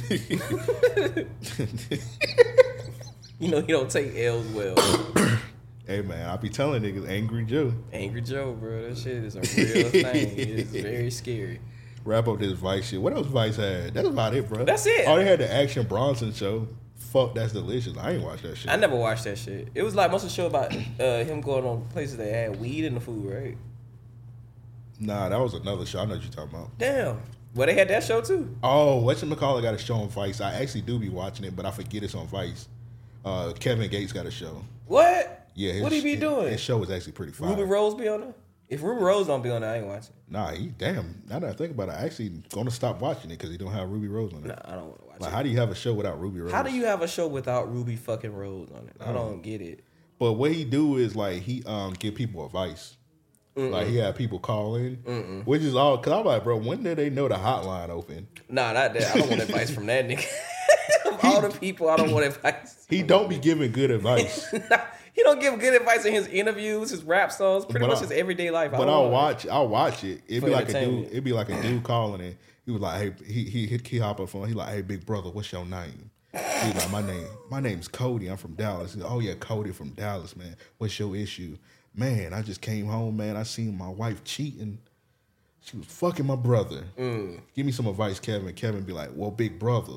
You know he don't take L's well. Hey man, I be telling niggas, Angry Joe. Angry Joe, bro. That shit is a real thing. It's very scary. Wrap up this Vice shit. What else Vice had? That's about it, bro. That's it. Oh, they had the Action Bronson show. Fuck, that's delicious. I ain't watched that shit. I never watched that shit. It was like most of the show about him going on places that had weed in the food, right? Nah, that was another show. I know what you're talking about. Damn. Well, they had that show too. Oh, whatchamacallit got a show on Vice. I actually do be watching it, but I forget it's on Vice. Kevin Gates got a show. What? Yeah. What he be doing? His show is actually pretty fire. Ruby Rose be on there? If Ruby Rose don't be on there, I ain't watching. Nah, damn. Now that I think about it, I actually gonna stop watching it because he don't have Ruby Rose on it. Nah, I don't want to watch it. How do you have a show without Ruby Rose? How do you have a show without Ruby fucking Rose on it? I don't get it. But what he do is like he give people advice. Like he had people call in, which is all. Cause I'm like, bro, when did they know the hotline open? Nah, not that. I don't want advice from that nigga. All the people, I don't want advice. He don't be giving good advice. He don't give good advice in his interviews, his rap songs, pretty much his everyday life. But I'll watch it. It'd be like a dude. It'd be like a dude calling in. He was like, hey, he hop up phone. He like, hey, big brother, what's your name? He's like, my name's Cody. I'm from Dallas. He's like, oh yeah, Cody from Dallas, man. What's your issue? Man, I just came home, man. I seen my wife cheating. She was fucking my brother. Give me some advice, Kevin. Kevin be like, well, big brother.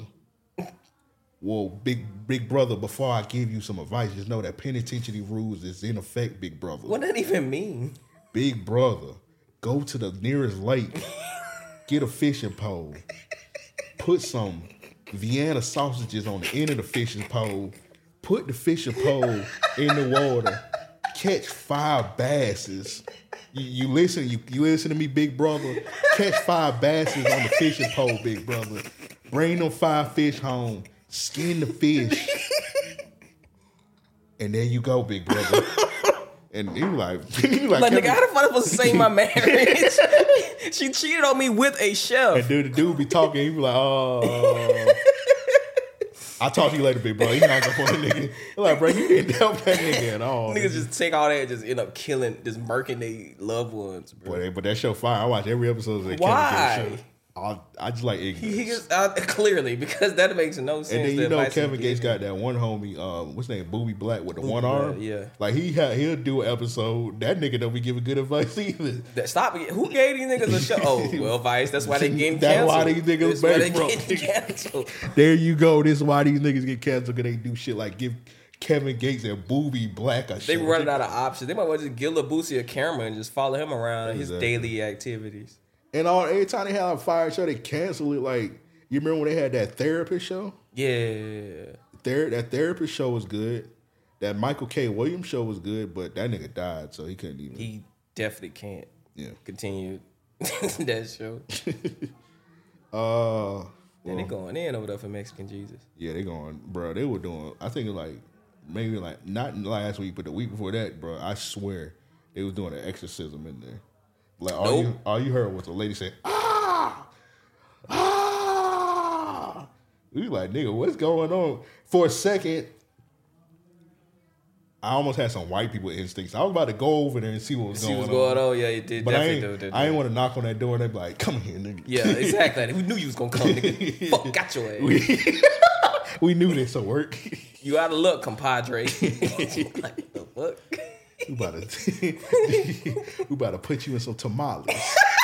Well, big brother, before I give you some advice, just know that penitentiary rules is in effect, big brother. What that even mean? Big brother, go to the nearest lake, get a fishing pole, put some Vienna sausages on the end of the fishing pole, put the fishing pole in the water, catch 5 basses. You listen to me, big brother. Catch 5 basses on the fishing pole, big brother. Bring them 5 fish home. Skin the fish. And there you go, big brother. And he like nigga, how the fuck am I supposed to save my marriage? She cheated on me with a chef. And the dude be talking, he be like, oh. I'll talk to you later, big bro. He hung up on the nigga. He's like, bro, you didn't help that nigga at all. Niggas just take all that and just end up murking their loved ones, bro. But that show fire. I watch every episode of that. Why? Kevin Gates show. I just like ignorance. Clearly, because that makes no sense. And then you know Kevin Gates got that one homie, what's his name, Booby Black with the one arm. Yeah, like he'll do an episode. That nigga don't be giving good advice either. Stop! Who gave these niggas a show? Oh, well, Vice. That's why they getting canceled. That's why these niggas canceled. There you go. This is why these niggas get canceled because they do shit like give Kevin Gates and Booby Black a show. They running out of options. They might well just give Lil Boosie a camera and just follow him around in his daily activities. And every time they have a fire show, they cancel it. Like, you remember when they had that therapist show? Yeah. That therapist show was good. That Michael K. Williams show was good, but that nigga died, so he couldn't even. He definitely can't continue that show. They going in over there for Mexican Jesus. Yeah, they going, bro. They were doing, I think like, maybe like, not last week, but the week before that, bro, I swear, they was doing an exorcism in there. Like all you heard was a lady say, ah, ah. We like, nigga, what's going on? For a second, I almost had some white people instincts. I was about to go over there and see what was going on. Yeah, you did. But I ain't want to knock on that door and they be like, come here, nigga. Yeah, exactly. We knew you was gonna come, nigga. Fuck, got your ass. We knew this would work. You out of luck, compadre. Like, the fuck? We about to put you in some tamales.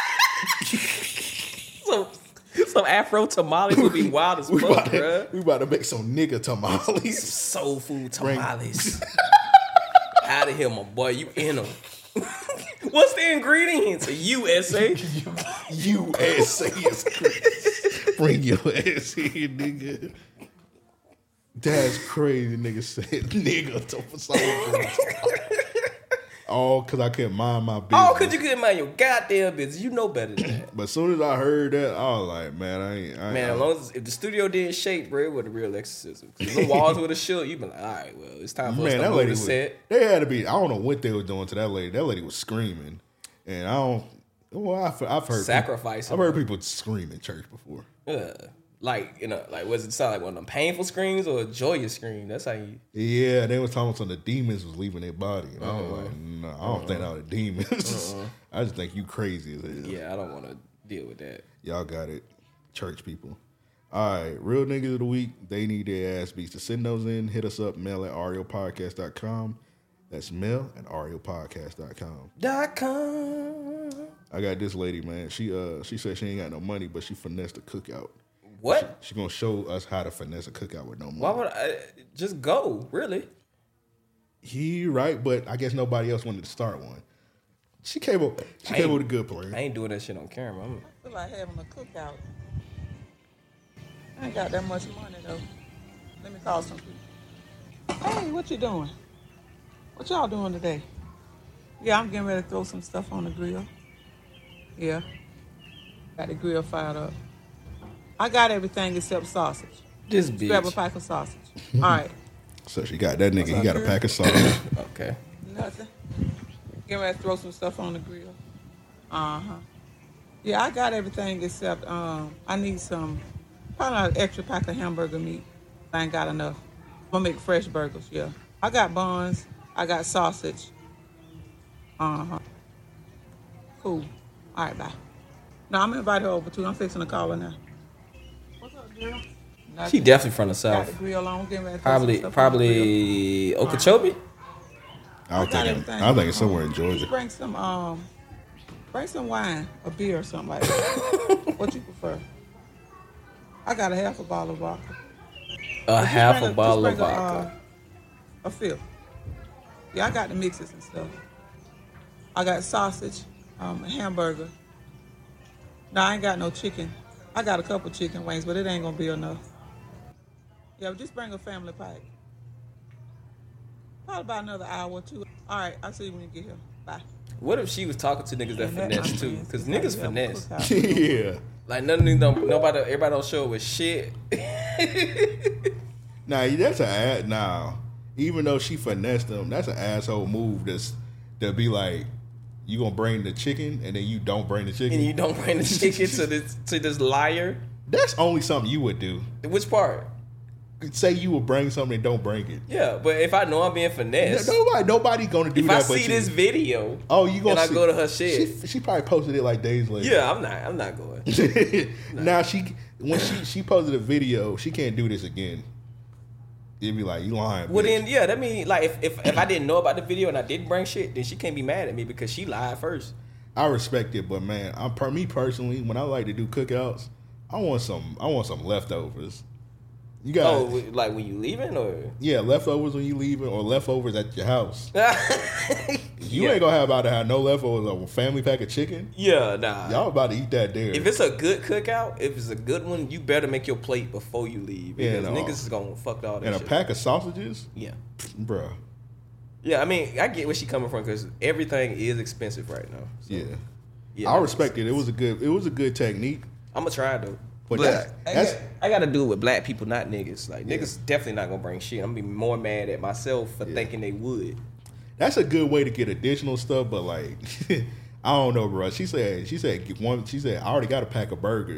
Some Afro tamales would be wild as fuck, bro. We about to make some nigga tamales. Soul food tamales. Out of here, my boy. You in them. What's the ingredients? USA? USA is crazy. Bring your ass here, nigga. That's crazy, nigga said nigga for soul food. All because I couldn't mind my business. All because you couldn't mind your goddamn business. You know better than that. But as soon as I heard that, I was like, man, as long as if the studio didn't shake, bro, it was a real exorcism. If the walls would have shook, you'd be like, all right, well, it's time for us to move the set. They had to be, I don't know what they were doing to that lady. That lady was screaming. And I've heard sacrifice. I've heard people scream in church before. Like, was it sound like one of them painful screams or a joyous scream? That's how you. Yeah, they was talking about the demons was leaving their body. And I was like, no, I don't think that was the demons. I just think you crazy as hell. Yeah, I don't want to deal with that. Y'all got it, church people. All right, real niggas of the week. They need their ass beats. To send those in, hit us up, mail@ariopodcast.com. That's mail@ariopodcast.com. I got this lady, man. She said she ain't got no money, but she finessed a cookout. What? She gonna show us how to finesse a cookout with no money. Why would I just go? Really? He right, but I guess nobody else wanted to start one. She came up with a good plan. I ain't doing that shit on camera. I feel like having a cookout. I ain't got that much money though. Let me call some people. Hey, what you doing? What y'all doing today? Yeah, I'm getting ready to throw some stuff on the grill. Yeah. Got the grill fired up. I got everything except sausage. This bitch. Grab a pack of sausage. All right. So she got that nigga. He got a pack of sausage. Okay. Nothing. Getting ready to throw some stuff on the grill. Yeah, I got everything except I need probably an extra pack of hamburger meat. I ain't got enough. I'm gonna make fresh burgers. Yeah. I got buns. I got sausage. Cool. All right, bye. No, I'm gonna invite her over too. I'm fixing to call her now. She definitely from the south. Got the grill on, probably Okeechobee. I think it's somewhere in Georgia. Just bring some wine, a beer or something like that. What you prefer? I got a half a bottle of vodka. Half a bottle of vodka. A fifth. Yeah, I got the mixes and stuff. I got sausage, a hamburger. No, I ain't got no chicken. I got a couple chicken wings, but it ain't gonna be enough. Yeah, just bring a family pack. Probably about another hour or two. All right, I'll see you when you get here. Bye. What if she was talking to niggas that finesse too? Because niggas finesse. Yeah. Like everybody don't show up with shit. That's even though she finessed them, that's an asshole move. To be like, you gonna bring the chicken and then you don't bring the chicken. And you don't bring the chicken to this liar. That's only something you would do. Which part? Say you would bring something and don't bring it. Yeah, but if I know I'm being finessed, nobody gonna do that. If I see this video, you gonna? And I go to her shit. She probably posted it like days later. Yeah, I'm not going. Now when she posted a video, she can't do this again. It'd be like, you lying. Well, then, yeah, that mean like if I didn't know about the video and I didn't bring shit, then she can't be mad at me because she lied first. I respect it, but man, me personally, when I like to do cookouts, I want some leftovers. You got like when you leaving or leftovers when you leaving or leftovers at your house. You ain't gonna have no leftovers of a family pack of chicken. Yeah, nah. Y'all about to eat that there. If it's a good cookout, if it's a good one, you better make your plate before you leave because niggas is gonna fuck all that. And shit. A pack of sausages. Yeah, bruh. Yeah, I mean, I get where she coming from because everything is expensive right now. So. Yeah, I respect it. It was a good technique. I'm gonna try it though. But I gotta do it with black people, not niggas. Like niggas definitely not gonna bring shit. I'm gonna be more mad at myself for thinking they would. That's a good way to get additional stuff, but like I don't know, bro. She said I already got a pack of burgers,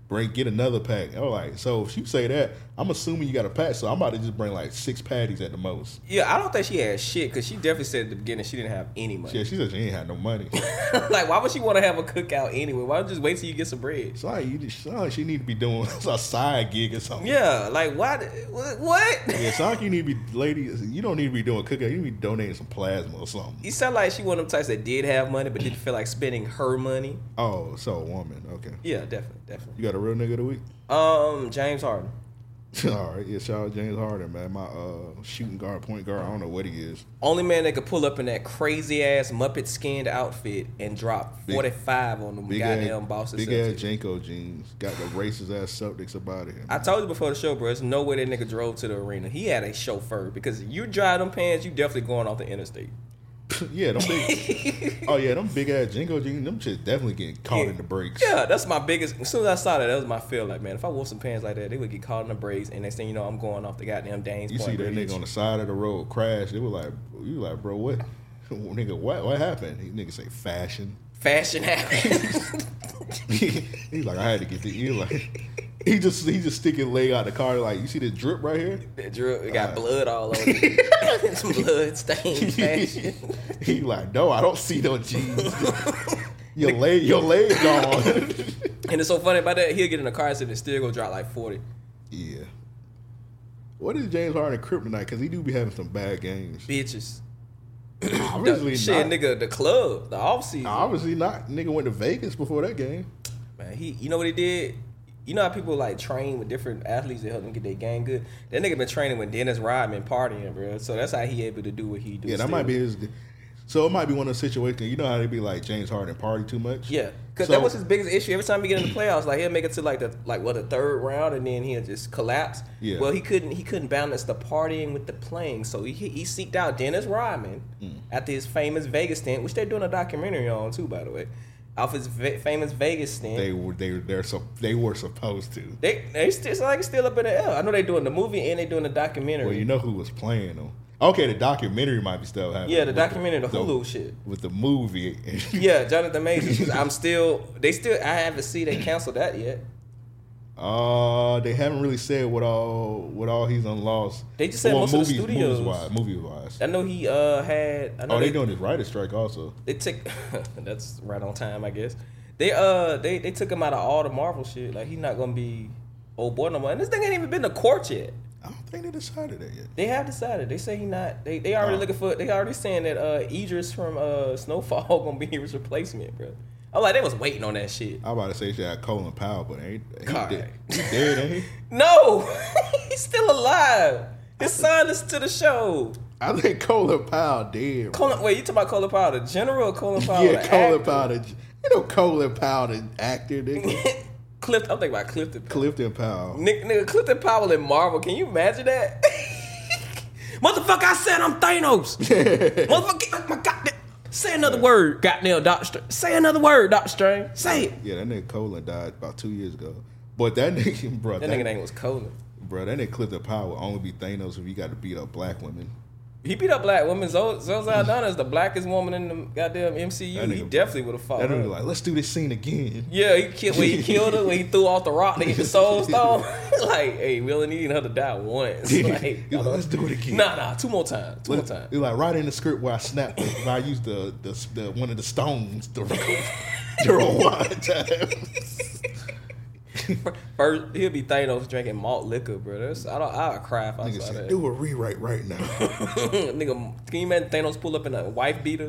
get another pack. I'm like, so if you say that, I'm assuming you got a pack, so I'm about to just bring like 6 patties at the most. Yeah, I don't think she had shit, because she definitely said at the beginning she didn't have any money. Yeah, she said she ain't had no money. Like, why would she want to have a cookout anyway? Why don't you just wait till you get some bread? It's like she need to be doing a side gig or something. Yeah, like, why? What? Yeah, it's like you need to be, ladies, you don't need to be doing cookout. You need to be donating some plasma or something. You sound like she one of them types that did have money, but didn't feel like spending her money. Oh, so a woman. Okay. Yeah, definitely. You got a real nigga of the week? James Harden. All right, yeah, shout out James Harden, man. My shooting guard, point guard, I don't know what he is. Only man that could pull up in that crazy ass Muppet skinned outfit and drop 45 on them goddamn Boston Celtics. Big ass Janko jeans. Got the racist ass Celtics about him. I told you before the show, bro, there's no way that nigga drove to the arena. He had a chauffeur, because you drive them pants, you definitely going off the interstate. Yeah, them big ass Jingo jeans, them shit definitely getting caught in the brakes. Yeah, that's my biggest. As soon as I saw that was my feel. Like, man, if I wore some pants like that, they would get caught in the brakes, and next thing you know, I'm going off the goddamn Danes. You see that nigga on the side of the road crash? It was like, you like, bro, what, nigga, what happened? He nigga say fashion. Fashion happened. He's like, I had to get the ear. Like, he just sticking leg out the car. Like, you see this drip right here? That drip, it got blood all over it. Some blood stained fashion. He like, no, I don't see no jeans. your leg gone. And it's so funny about that. He'll get in a car accident and still go drop like 40. Yeah. What is James Harden kryptonite? Because he do be having some bad games. Bitches. Obviously shit, not. Nigga, the club, the off season. Obviously not. Nigga went to Vegas before that game. Man, you know what he did? You know how people like train with different athletes to help them get their game good? That nigga been training with Dennis Rodman partying, bro. So that's how he able to do what he do. Yeah, that might be his. So it might be one of those situations. You know how they be like James Harden party too much. Yeah, because that was his biggest issue. Every time he get in the playoffs, like he'll make it to the third round, and then he'll just collapse. Yeah. Well, he couldn't balance the partying with the playing, so he seeked out Dennis Rodman after his famous Vegas stint, which they're doing a documentary on too, by the way. Off his famous Vegas stint. They were supposed to. They still up in the air. I know they're doing the movie and they're doing the documentary. Well, you know who was playing them. Okay, the documentary might be still happening. Yeah, the documentary, the Hulu shit. With the movie. Yeah, Jonathan Majors. I haven't seen they canceled that yet. They haven't really said what all he's unlost. They just said most of the studios. Movie wise. I know he had. They doing his writer's strike also. They took. That's right on time, I guess. They took him out of all the Marvel shit. Like, he's not gonna be old boy no more. And this thing ain't even been to court yet. I don't think they decided that yet. They have decided. They say he not. They already looking for. They already saying that Idris from Snowfall gonna be his replacement, bro. I'm like, they was waiting on that shit. I'm about to say she had Colin Powell, but he dead. He dead, ain't he? No, he's still alive. His son listens to the show. I think Colin Powell dead. Wait, you talking about Colin Powell, the general, or Colin Powell? Yeah, Colin Powell. You know Colin Powell, the actor, nigga. I'm thinking about Clifton Powell. Clifton Powell. Nigga, Clifton Powell in Marvel. Can you imagine that? Motherfucker, I said I'm Thanos. Motherfucker, oh my God. Say another word, goddamn Doctor Strange. Say another word, Doctor Strange. Say it. Yeah, that nigga Colin died about 2 years ago. But that nigga, bro. That nigga name was Colin. Bro, that nigga Clifton Powell will only be Thanos if he got to beat up black women. He beat up black women. Zoe Saldana is the blackest woman in the goddamn MCU. He definitely would have fought her. That nigga like, let's do this scene again. Yeah, he killed her when he threw off the rock to get the soul stone. Like, hey, we only need her to die once. Like, let's do it again. Nah, two more times. It's like right in the script where I snapped it, where I used the one of the stones to roll one time. First, he'll be Thanos drinking malt liquor, bro. I'll cry if I saw that. Do a rewrite right now. Nigga, can you imagine Thanos pull up in a wife beater?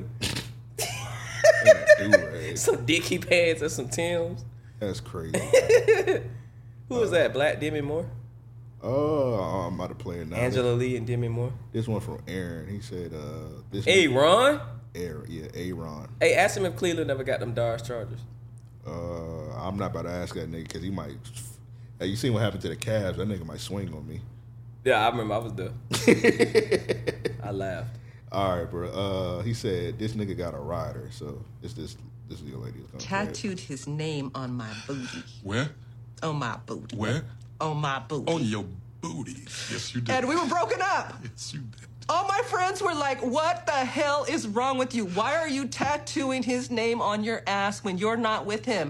Some Dickie pads and some Timbs. That's crazy. Who is that? Black Demi Moore? I'm about to play it now. Angela Lee and Demi Moore. This one from Aaron. He said, Ron? Aaron, yeah, Aaron. Hey, ask him if Cleveland never got them Dodge Chargers. I'm not about to ask that nigga because he might. Hey, you seen what happened to the Cavs? That nigga might swing on me. Yeah, I remember. I was there. I laughed. All right, bro. He said this nigga got a rider, so this is your lady. Tattooed his name on my booty. Where? On my booty. Where? On my booty. On your booty. Yes, you did. And we were broken up. Yes, you did. All my friends were like, what the hell is wrong with you? Why are you tattooing his name on your ass when you're not with him?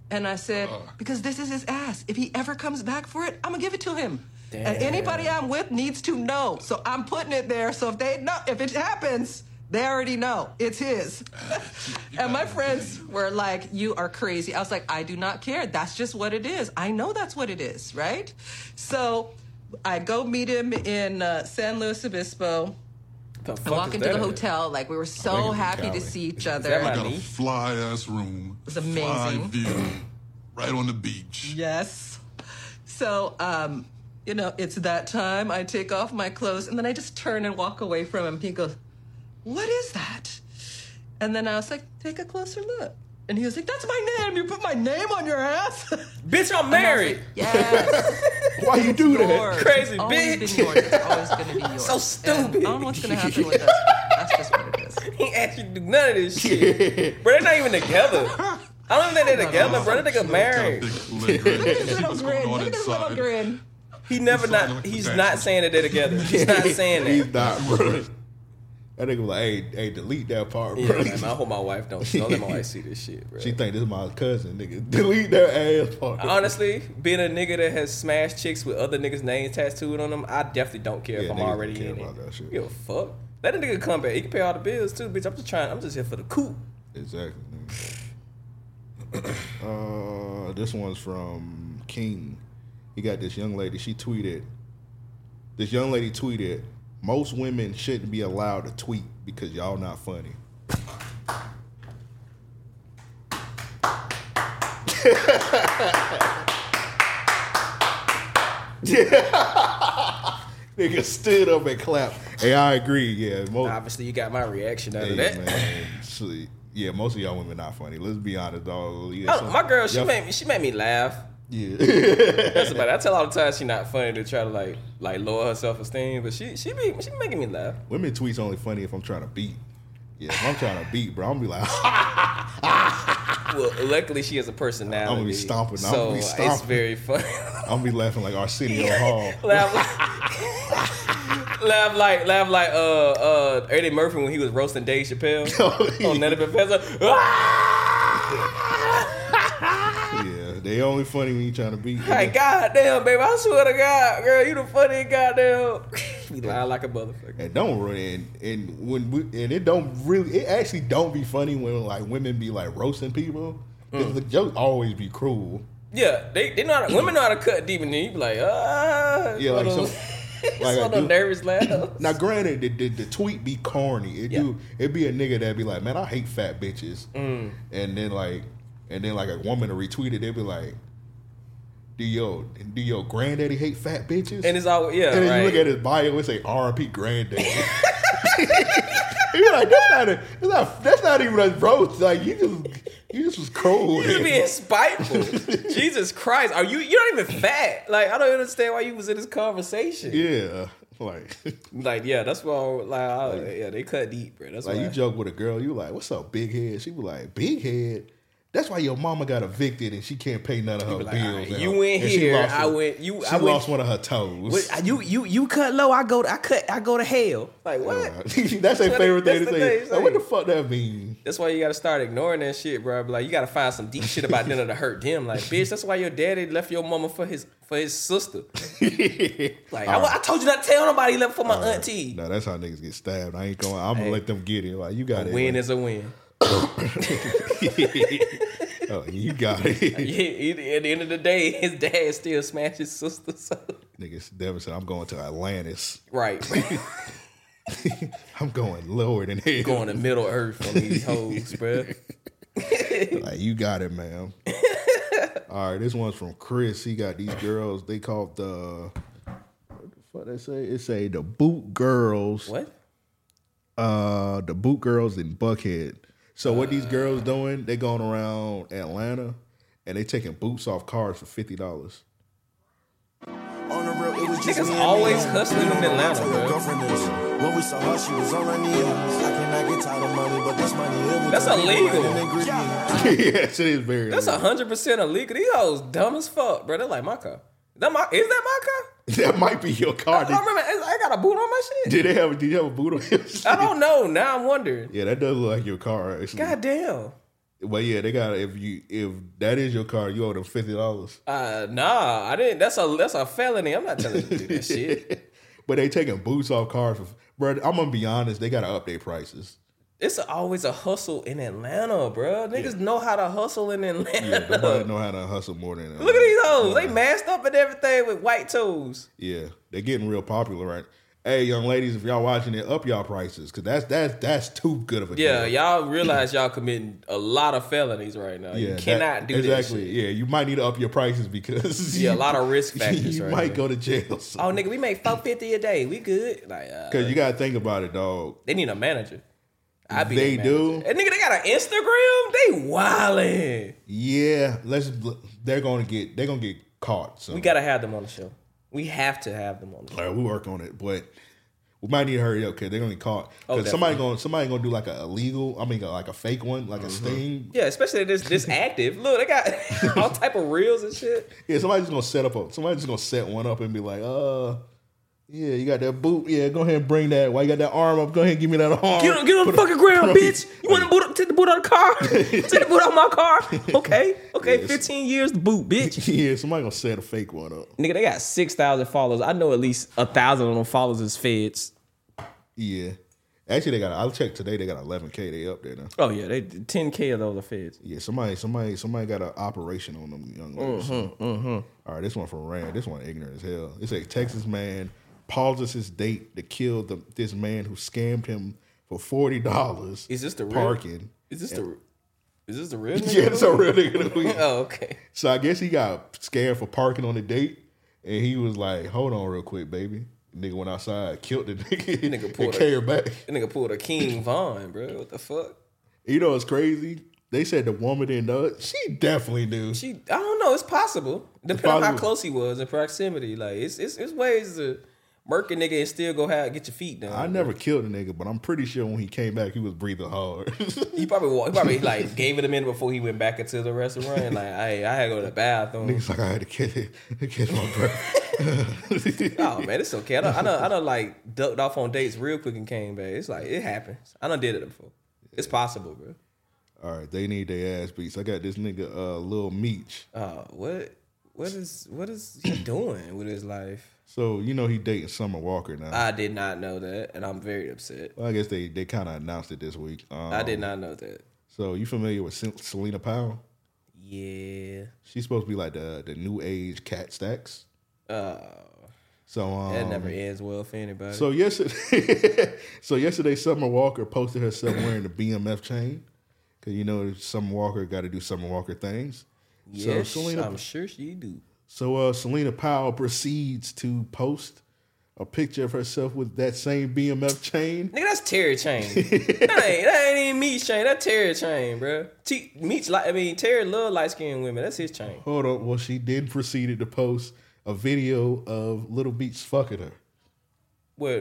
And I said, because this is his ass. If he ever comes back for it, I'm going to give it to him. Damn. And anybody I'm with needs to know. So I'm putting it there. So if it happens, they already know it's his. And my friends were like, you are crazy. I was like, I do not care. That's just what it is. I know that's what it is, right? So I go meet him in San Luis Obispo. I walk into the hotel, like we were so happy to see each other. I got a fly-ass room. It was amazing. Fly view, right on the beach. Yes. So, it's that time. I take off my clothes, and then I just turn and walk away from him. He goes, what is that? And then I was like, take a closer look. And he was like, that's my name. You put my name on your ass? Bitch, I'm married. Like, yes. Why you do that? Crazy always bitch. Been yours. It's always going to be yours. So stupid. And I don't know what's going to happen with us. That's just what it is. He ain't asked you to do none of this shit. Bro, they're not even together. I don't even think they're together, bro. They're married. Look at this little grin. Look at this little grin. He's not saying that they're together. He's not saying that. He's not, bro. That nigga was like, hey, delete that part, bro. Yeah, man, I hope my wife don't let my wife see this shit, bro. She think this is my cousin, nigga. Delete that ass part. Honestly, being a nigga that has smashed chicks with other niggas' names tattooed on them, I definitely don't care if I'm already in it. That shit. Give a fuck. Let a nigga come back. He can pay all the bills too, bitch. I'm just here for the coup. Exactly. This one's from King. He got this young lady. This young lady tweeted, most women shouldn't be allowed to tweet because y'all not funny. Nigga stood up and clapped. Hey, I agree. Yeah, obviously you got my reaction out of that. Man. Yeah, most of y'all women not funny. Let's be honest, dog. My girl, she made me laugh. Yeah, that's about it. I tell all the time she not funny to try to like lower her self-esteem, but she be making me laugh. Women tweets only funny if I'm trying to beat. Yeah, if I'm trying to beat, bro, I'm gonna be like, well, luckily she has a personality. I'm gonna be stomping. So it's very funny. I'm gonna be laughing like Arsenio Hall. Laugh like Eddie Murphy when he was roasting Dave Chappelle on Nutty Professor. Yeah, they only funny when you trying to beat. Hey, goddamn, baby, I swear to God, girl, you the funniest goddamn. We lie like a motherfucker. And don't run it actually don't be funny when like women be like roasting people. The jokes always be cruel. Yeah, they know how to, women know how to cut deep, and then you be like, yeah, like so. Like so nervous laugh. Now, granted, the tweet be corny. It be a nigga that be like, man, I hate fat bitches, and then like a woman to retweet it, they be like, do your granddaddy hate fat bitches? And it's all and then right. You look at his bio, it say R.I.P. granddaddy. You're like, that's not even a roast. Like you just was cruel. You being spiteful. Jesus Christ, you're not even fat. Like I don't understand why you was in this conversation. Yeah, yeah, that's why. They cut deep, bro. That's like why. You joke with a girl, you like, what's up, big head? She was like, big head. That's why your mama got evicted and she can't pay none of her bills. Right, you went here, I went. She lost one of her toes. You cut low. I go to hell. Like what? That's their favorite thing to say. Like, what the fuck that mean? That's why you got to start ignoring that shit, bro. Like you got to find some deep shit about them to hurt them. Like bitch, that's why your daddy left your mama for his sister. Like I told you not to tell nobody he left for my auntie. No, that's how niggas get stabbed. I'm gonna let them get it. Like you got it. A win is a win. Oh, you got it. At the end of the day, his dad still smashed his sister. So. Niggas, Devin said, I'm going to Atlantis. Right. I'm going lower than hell. Going to Middle Earth on these hoes, bro. Like, you got it, man. All right, this one's from Chris. He got these girls. They call it what the fuck they say? It say the Boot Girls. What? The Boot Girls in Buckhead. So what these girls doing? They going around Atlanta and they taking boots off cars for $50. Niggas always hustling in Atlanta, bro. When we saw her, she was on her knees. I cannot get tired of money, but this money that's illegal. Yes, it is very illegal. That's 100% illegal. These hoes dumb as fuck, bro. They're like my car. Is that my car? That might be your car. I remember I got a boot on my shit. Did you have a boot on your shit? I don't know. Now I'm wondering. Yeah, that does look like your car. Actually. God damn. But yeah, they got if that is your car, you owe them $50. Nah, I didn't. That's a felony. I'm not telling you to do that shit. But they taking boots off cars. Bro, I'm gonna be honest. They gotta update prices. It's always a hustle in Atlanta, bro. Niggas know how to hustle in Atlanta. Yeah, nobody know how to hustle more than Atlanta. Look at these hoes. They masked up and everything with white toes. Yeah, they're getting real popular, right? Hey, young ladies, if y'all watching it, up y'all prices because that's too good of a deal. Yeah, y'all realize y'all committing a lot of felonies right now. You cannot do that shit. Yeah, you might need to up your prices because a lot of risk factors. You might go to jail. So. Oh, nigga, we make $450 a day. We good. Like, because you gotta think about it, dog. They need a manager. They do. And nigga, they got an Instagram. They wildin'. Yeah, they're gonna get caught. So we gotta have them on the show. We have to have them on the show. All right, we work on it, but we might need to hurry up because they're gonna get caught. Because somebody gonna do like like a fake one, like a sting. Yeah, especially this active. Look, they got all type of reels and shit. Yeah, somebody's just gonna set one up and be like, yeah, you got that boot. Yeah, go ahead and bring that. Why you got that arm up? Go ahead and give me that arm. Get on the fucking ground, bitch. You want to take the boot out of the car? Take the boot out of my car. Okay, yes. 15 years to boot, bitch. Yeah, somebody gonna set a fake one up. Nigga, they got 6,000 followers. I know at least 1,000 of them followers is feds. Yeah. Actually, I checked today. They got 11K. They up there now. Oh yeah, they 10K of those are feds. Yeah, somebody got an operation on them young ladies. All right, this one from Rand. This one ignorant as hell. It's a Texas man pauses his date to kill this man who scammed him for $40. Is this the parking? Is this the real nigga? Yeah, it's a real nigga. Oh, okay. So I guess he got scammed for parking on the date, and he was like, "Hold on, real quick, baby." The nigga went outside, killed the nigga, and carried back. The nigga pulled a King Von, bro. What the fuck? You know what's crazy? They said the woman didn't know it. She definitely knew. I don't know. It's possible. Depending on how close he was in proximity. Like it's ways to murk a nigga and still get your feet done. I never killed a nigga, but I'm pretty sure when he came back, he was breathing hard. He probably like gave it a minute before he went back into the restaurant. Like, I had to go to the bathroom. Niggas like, I had to catch my breath. Oh man, it's okay. I done like ducked off on dates real quick and came back. It's like it happens. I done did it before. It's possible, bro. All right, they need their ass beats. I got this nigga Lil Meech. What is he doing with his life? So, you know he dating Summer Walker now. I did not know that, and I'm very upset. Well, I guess they kind of announced it this week. I did not know that. So, you familiar with Selena Powell? Yeah. She's supposed to be like the new age Cat Stacks. So that never ends well for anybody. So yesterday Summer Walker posted herself wearing the BMF chain. Because, you know, Summer Walker got to do Summer Walker things. Yes, so I'm sure she do. So Selena Powell proceeds to post a picture of herself with that same BMF chain. Nigga, that's Terry chain. that ain't even Meech chain. That's Terry chain, bro. Terry love light skinned women. That's his chain. Hold on. Well, she then proceeded to post a video of Little Meech fucking her. What?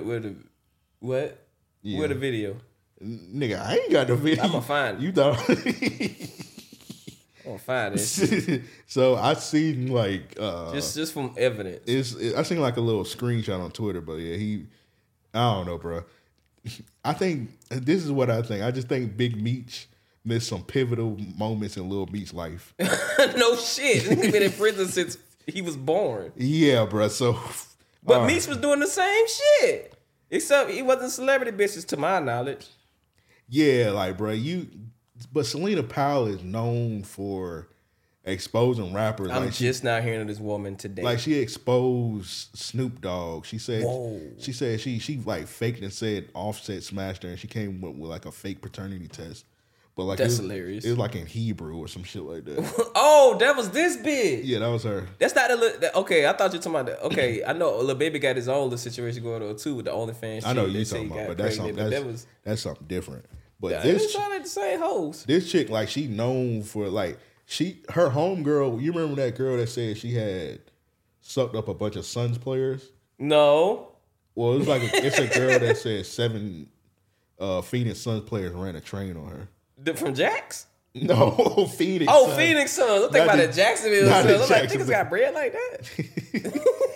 Yeah. Where the video? Nigga, I ain't got the video. I'm gonna find it. You thought? I'm gonna find it. So I seen like just from evidence. I seen like a little screenshot on Twitter, but yeah, I don't know, bro. I think this is what I think. I just think Big Meech missed some pivotal moments in Lil Meech's life. No shit. He's been in prison since he was born. Yeah, bro. So, but Meech was doing the same shit. Except he wasn't celebrity bitches to my knowledge. Yeah, like, bro, but Selena Powell is known for exposing rappers. I'm just now hearing of this woman today. Like, she exposed Snoop Dogg. She said she like faked and said Offset smashed her, and she came with like a fake paternity test. But like that's hilarious. It was like in Hebrew or some shit like that. Oh, that was this bitch. Yeah, that was her. That's not okay. I thought you were talking about that. Okay, I know Lil Baby got his own little situation going on too with the OnlyFans. I know you talking about, but that's something different. But this trying to say hoes. This chick, like, she known for like her homegirl. You remember that girl that said she had sucked up a bunch of Suns players? No. Well, it's like it's a girl that said 7 Phoenix Suns players ran a train on her. From Jax? No, Phoenix. Phoenix Suns. I'm thinking about the Jacksonville Suns. I'm like, niggas got bread like that.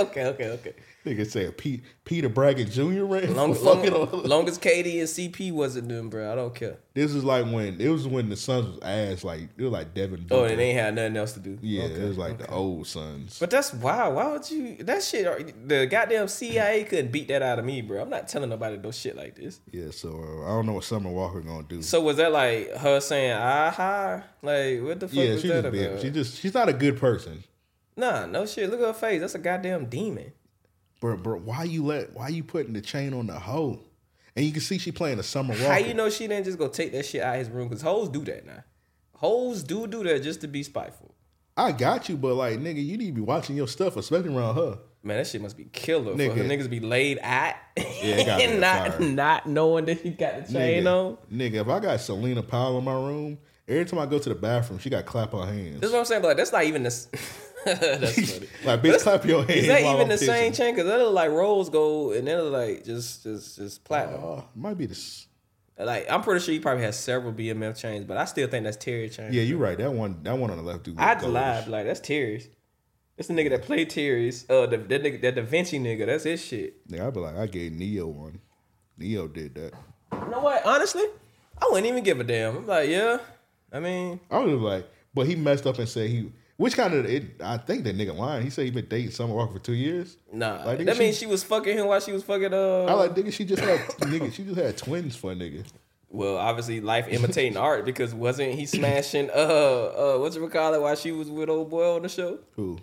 Okay. Nigga said Peter Bragg Jr. ran. Long as KD and CP wasn't them, bro. I don't care. This is like when the Suns was ass. Like it was like Devin Booker. Oh, and they ain't had nothing else to do. Yeah, it was like the old Suns. But that's wild. Why would you? That shit. The goddamn CIA couldn't beat that out of me, bro. I'm not telling nobody no shit like this. Yeah, so I don't know what Summer Walker gonna do. So was that like her saying aha? Like what the fuck was that about? She's not a good person. Nah, no shit. Look at her face. That's a goddamn demon. Bro, why you putting the chain on the hoe? And you can see she playing a Summer Walker. How you know she didn't just go take that shit out of his room? Because hoes do that now. Hoes do that just to be spiteful. I got you, but like, nigga, you need to be watching your stuff, especially around her. Man, that shit must be killer for her niggas be laid out and not knowing that he got the chain on. Nigga, if I got Selena Powell in my room, every time I go to the bathroom, she got to clap her hands. That's what I'm saying, but like, that's not even this. That's funny. Like, bitch, clap your hands. Is that even the same chain? Because that look like rose gold and then like just platinum. Might be this. Like, I'm pretty sure he probably has several BMF chains, but I still think that's Terry chain. Yeah, you're right. That one on the left dude. I just lied. Like, that's Terry's. It's the nigga that played Terry's. That Da Vinci nigga. That's his shit. Yeah, I'd be like, I gave Neo one. Neo did that. You know what? Honestly, I wouldn't even give a damn. I'm like, yeah. I mean, I was like, but he messed up and said which kind of I think that nigga lying. He said he been dating Summer Walker for 2 years. Nah, like, that means she was fucking him while she was fucking. I like nigga. She just had twins for a nigga. Well, obviously, life imitating art because wasn't he smashing what's it call it while she was with old boy on the show? Who?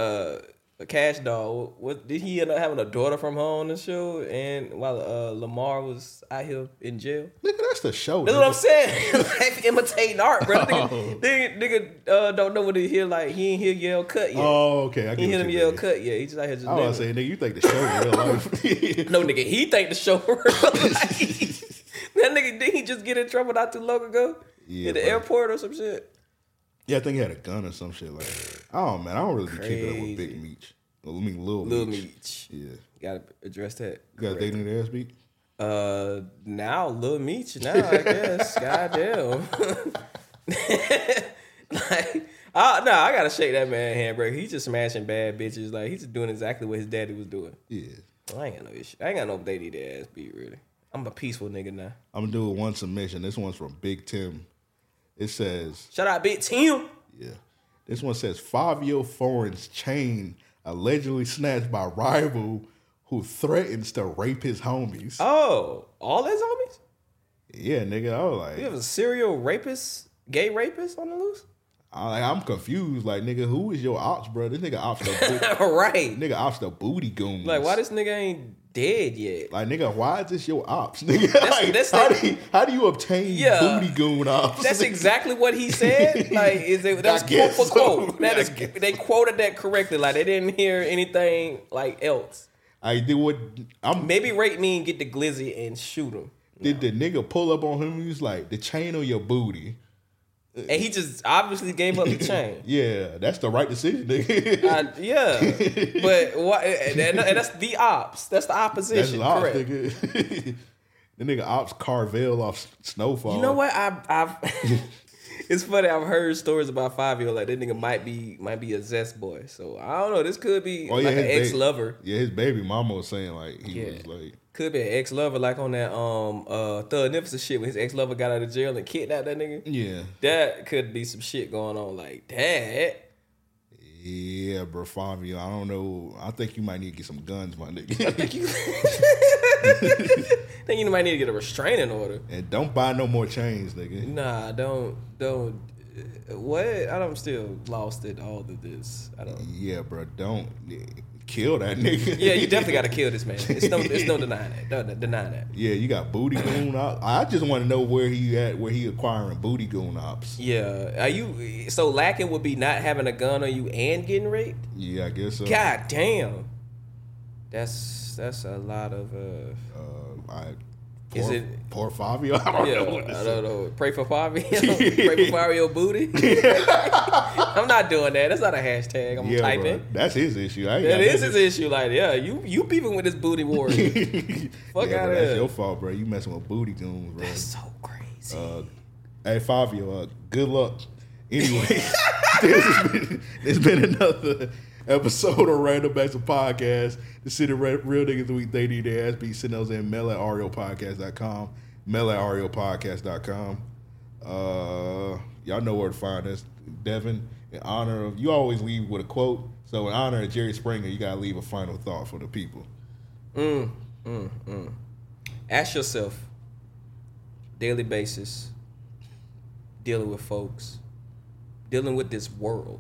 Cash Doll. What did he end up having a daughter from her on the show? And while Lamar was out here in jail, nigga, that's the show. That's what I'm saying. Life imitating art, bro. Nigga don't know what he hear. Like he ain't hear yell cut yet. Oh, okay. He hear him yell cut yet. He just out here just. I was saying, nigga, you think the show real life? No, nigga, he think the show real life. That nigga, did he just get in trouble not too long ago? Yeah, at the airport or some shit? Yeah, I think he had a gun or some shit like that. Oh, man, I don't really be keeping up with Big Meech. I mean, Lil Meech. Yeah. Gotta address that. You got dating the ass beat? Now, Lil Meech, I guess. Goddamn. I gotta shake that man handbrake. He's just smashing bad bitches. Like, he's just doing exactly what his daddy was doing. Yeah. Well, I ain't got no issue. I ain't got no dating the ass beat, really. I'm a peaceful nigga now. I'm gonna do one submission. This one's from Big Tim. It says, shout out Big Tim. Yeah. This one says 5-year foreign's chain allegedly snatched by rival who threatens to rape his homies. Oh, all his homies? Yeah, nigga. I was like, you have a serial rapist, gay rapist on the loose? I'm confused. Like, nigga, who is your ops, bro? This nigga ops the right. Nigga ops the booty goons. Like, why this nigga ain't dead yet? Like, nigga, why is this your ops, nigga? How do you obtain booty goon ops? That's exactly what he said. Like, that's quote for quote. They quoted that correctly. Like, they didn't hear anything like else. I did what maybe rape me and get the glizzy and shoot him. Did the nigga pull up on him? He was like, the chain on your booty. And he just obviously gave up the chain. Yeah, that's the right decision, nigga. Yeah, but what? And that's the ops. That's the opposition. That's correct. Ops, nigga. The nigga ops Carvel off Snowfall. You know what? I've it's funny. I've heard stories about 5-year like that nigga might be a zest boy. So I don't know. This could be like an ex-lover. Yeah, his baby mama was saying like he was like. Could be an ex-lover, like on that Thugnificent shit when his ex-lover got out of jail and kidnapped that nigga. Yeah. That could be some shit going on like that. Yeah, bro, 5-year. I don't know. I think you might need to get some guns, my nigga. I think you might need to get a restraining order. And don't buy no more chains, nigga. Nah, don't. What? I'm still lost at all of this. I don't. Yeah, bro, don't. Kill that nigga. Yeah, you definitely got to kill this man. It's no denying that. Don't deny that. Yeah, you got booty goon ops. I just want to know where he acquiring booty goon ops. Yeah, so lacking would be not having a gun on you and getting raped? Yeah, I guess so. God damn, that's a lot of. Is it poor Fabio? I don't know. Pray for Fabio. Pray for Fabio booty. I'm not doing that. That's not a hashtag. I'm typing. Bro, that's his issue. That is his issue. Like, yeah, you beefing with this booty warrior. Fuck out of here. That's your fault, bro. You messing with booty goons, bro. That's so crazy. Hey, Fabio, good luck. Anyway, there's been episode of Random Acts of Podcast. The city real niggas week they need their ass beat. Send those in mail@ariopodcast.com. Mail@ariopodcast.com. Y'all know where to find us. Devin, in honor of, you always leave with a quote. So in honor of Jerry Springer, you gotta leave a final thought for the people. Ask yourself, daily basis, dealing with folks, dealing with this world,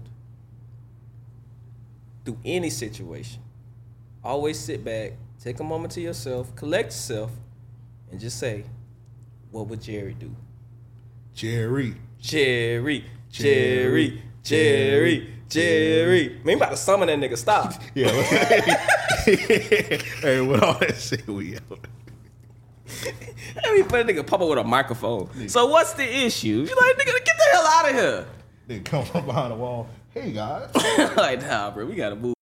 through any situation, always sit back, take a moment to yourself, collect yourself, and just say, what would Jerry do? Jerry. Man, you about to summon that nigga. Stop. Yeah. Hey, with all that shit, we out. Every funny nigga pop up with a microphone. Nigga. So what's the issue? You like, nigga, get the hell out of here. Nigga come from behind the wall. Hey, guys. Like, nah, bro, we gotta move.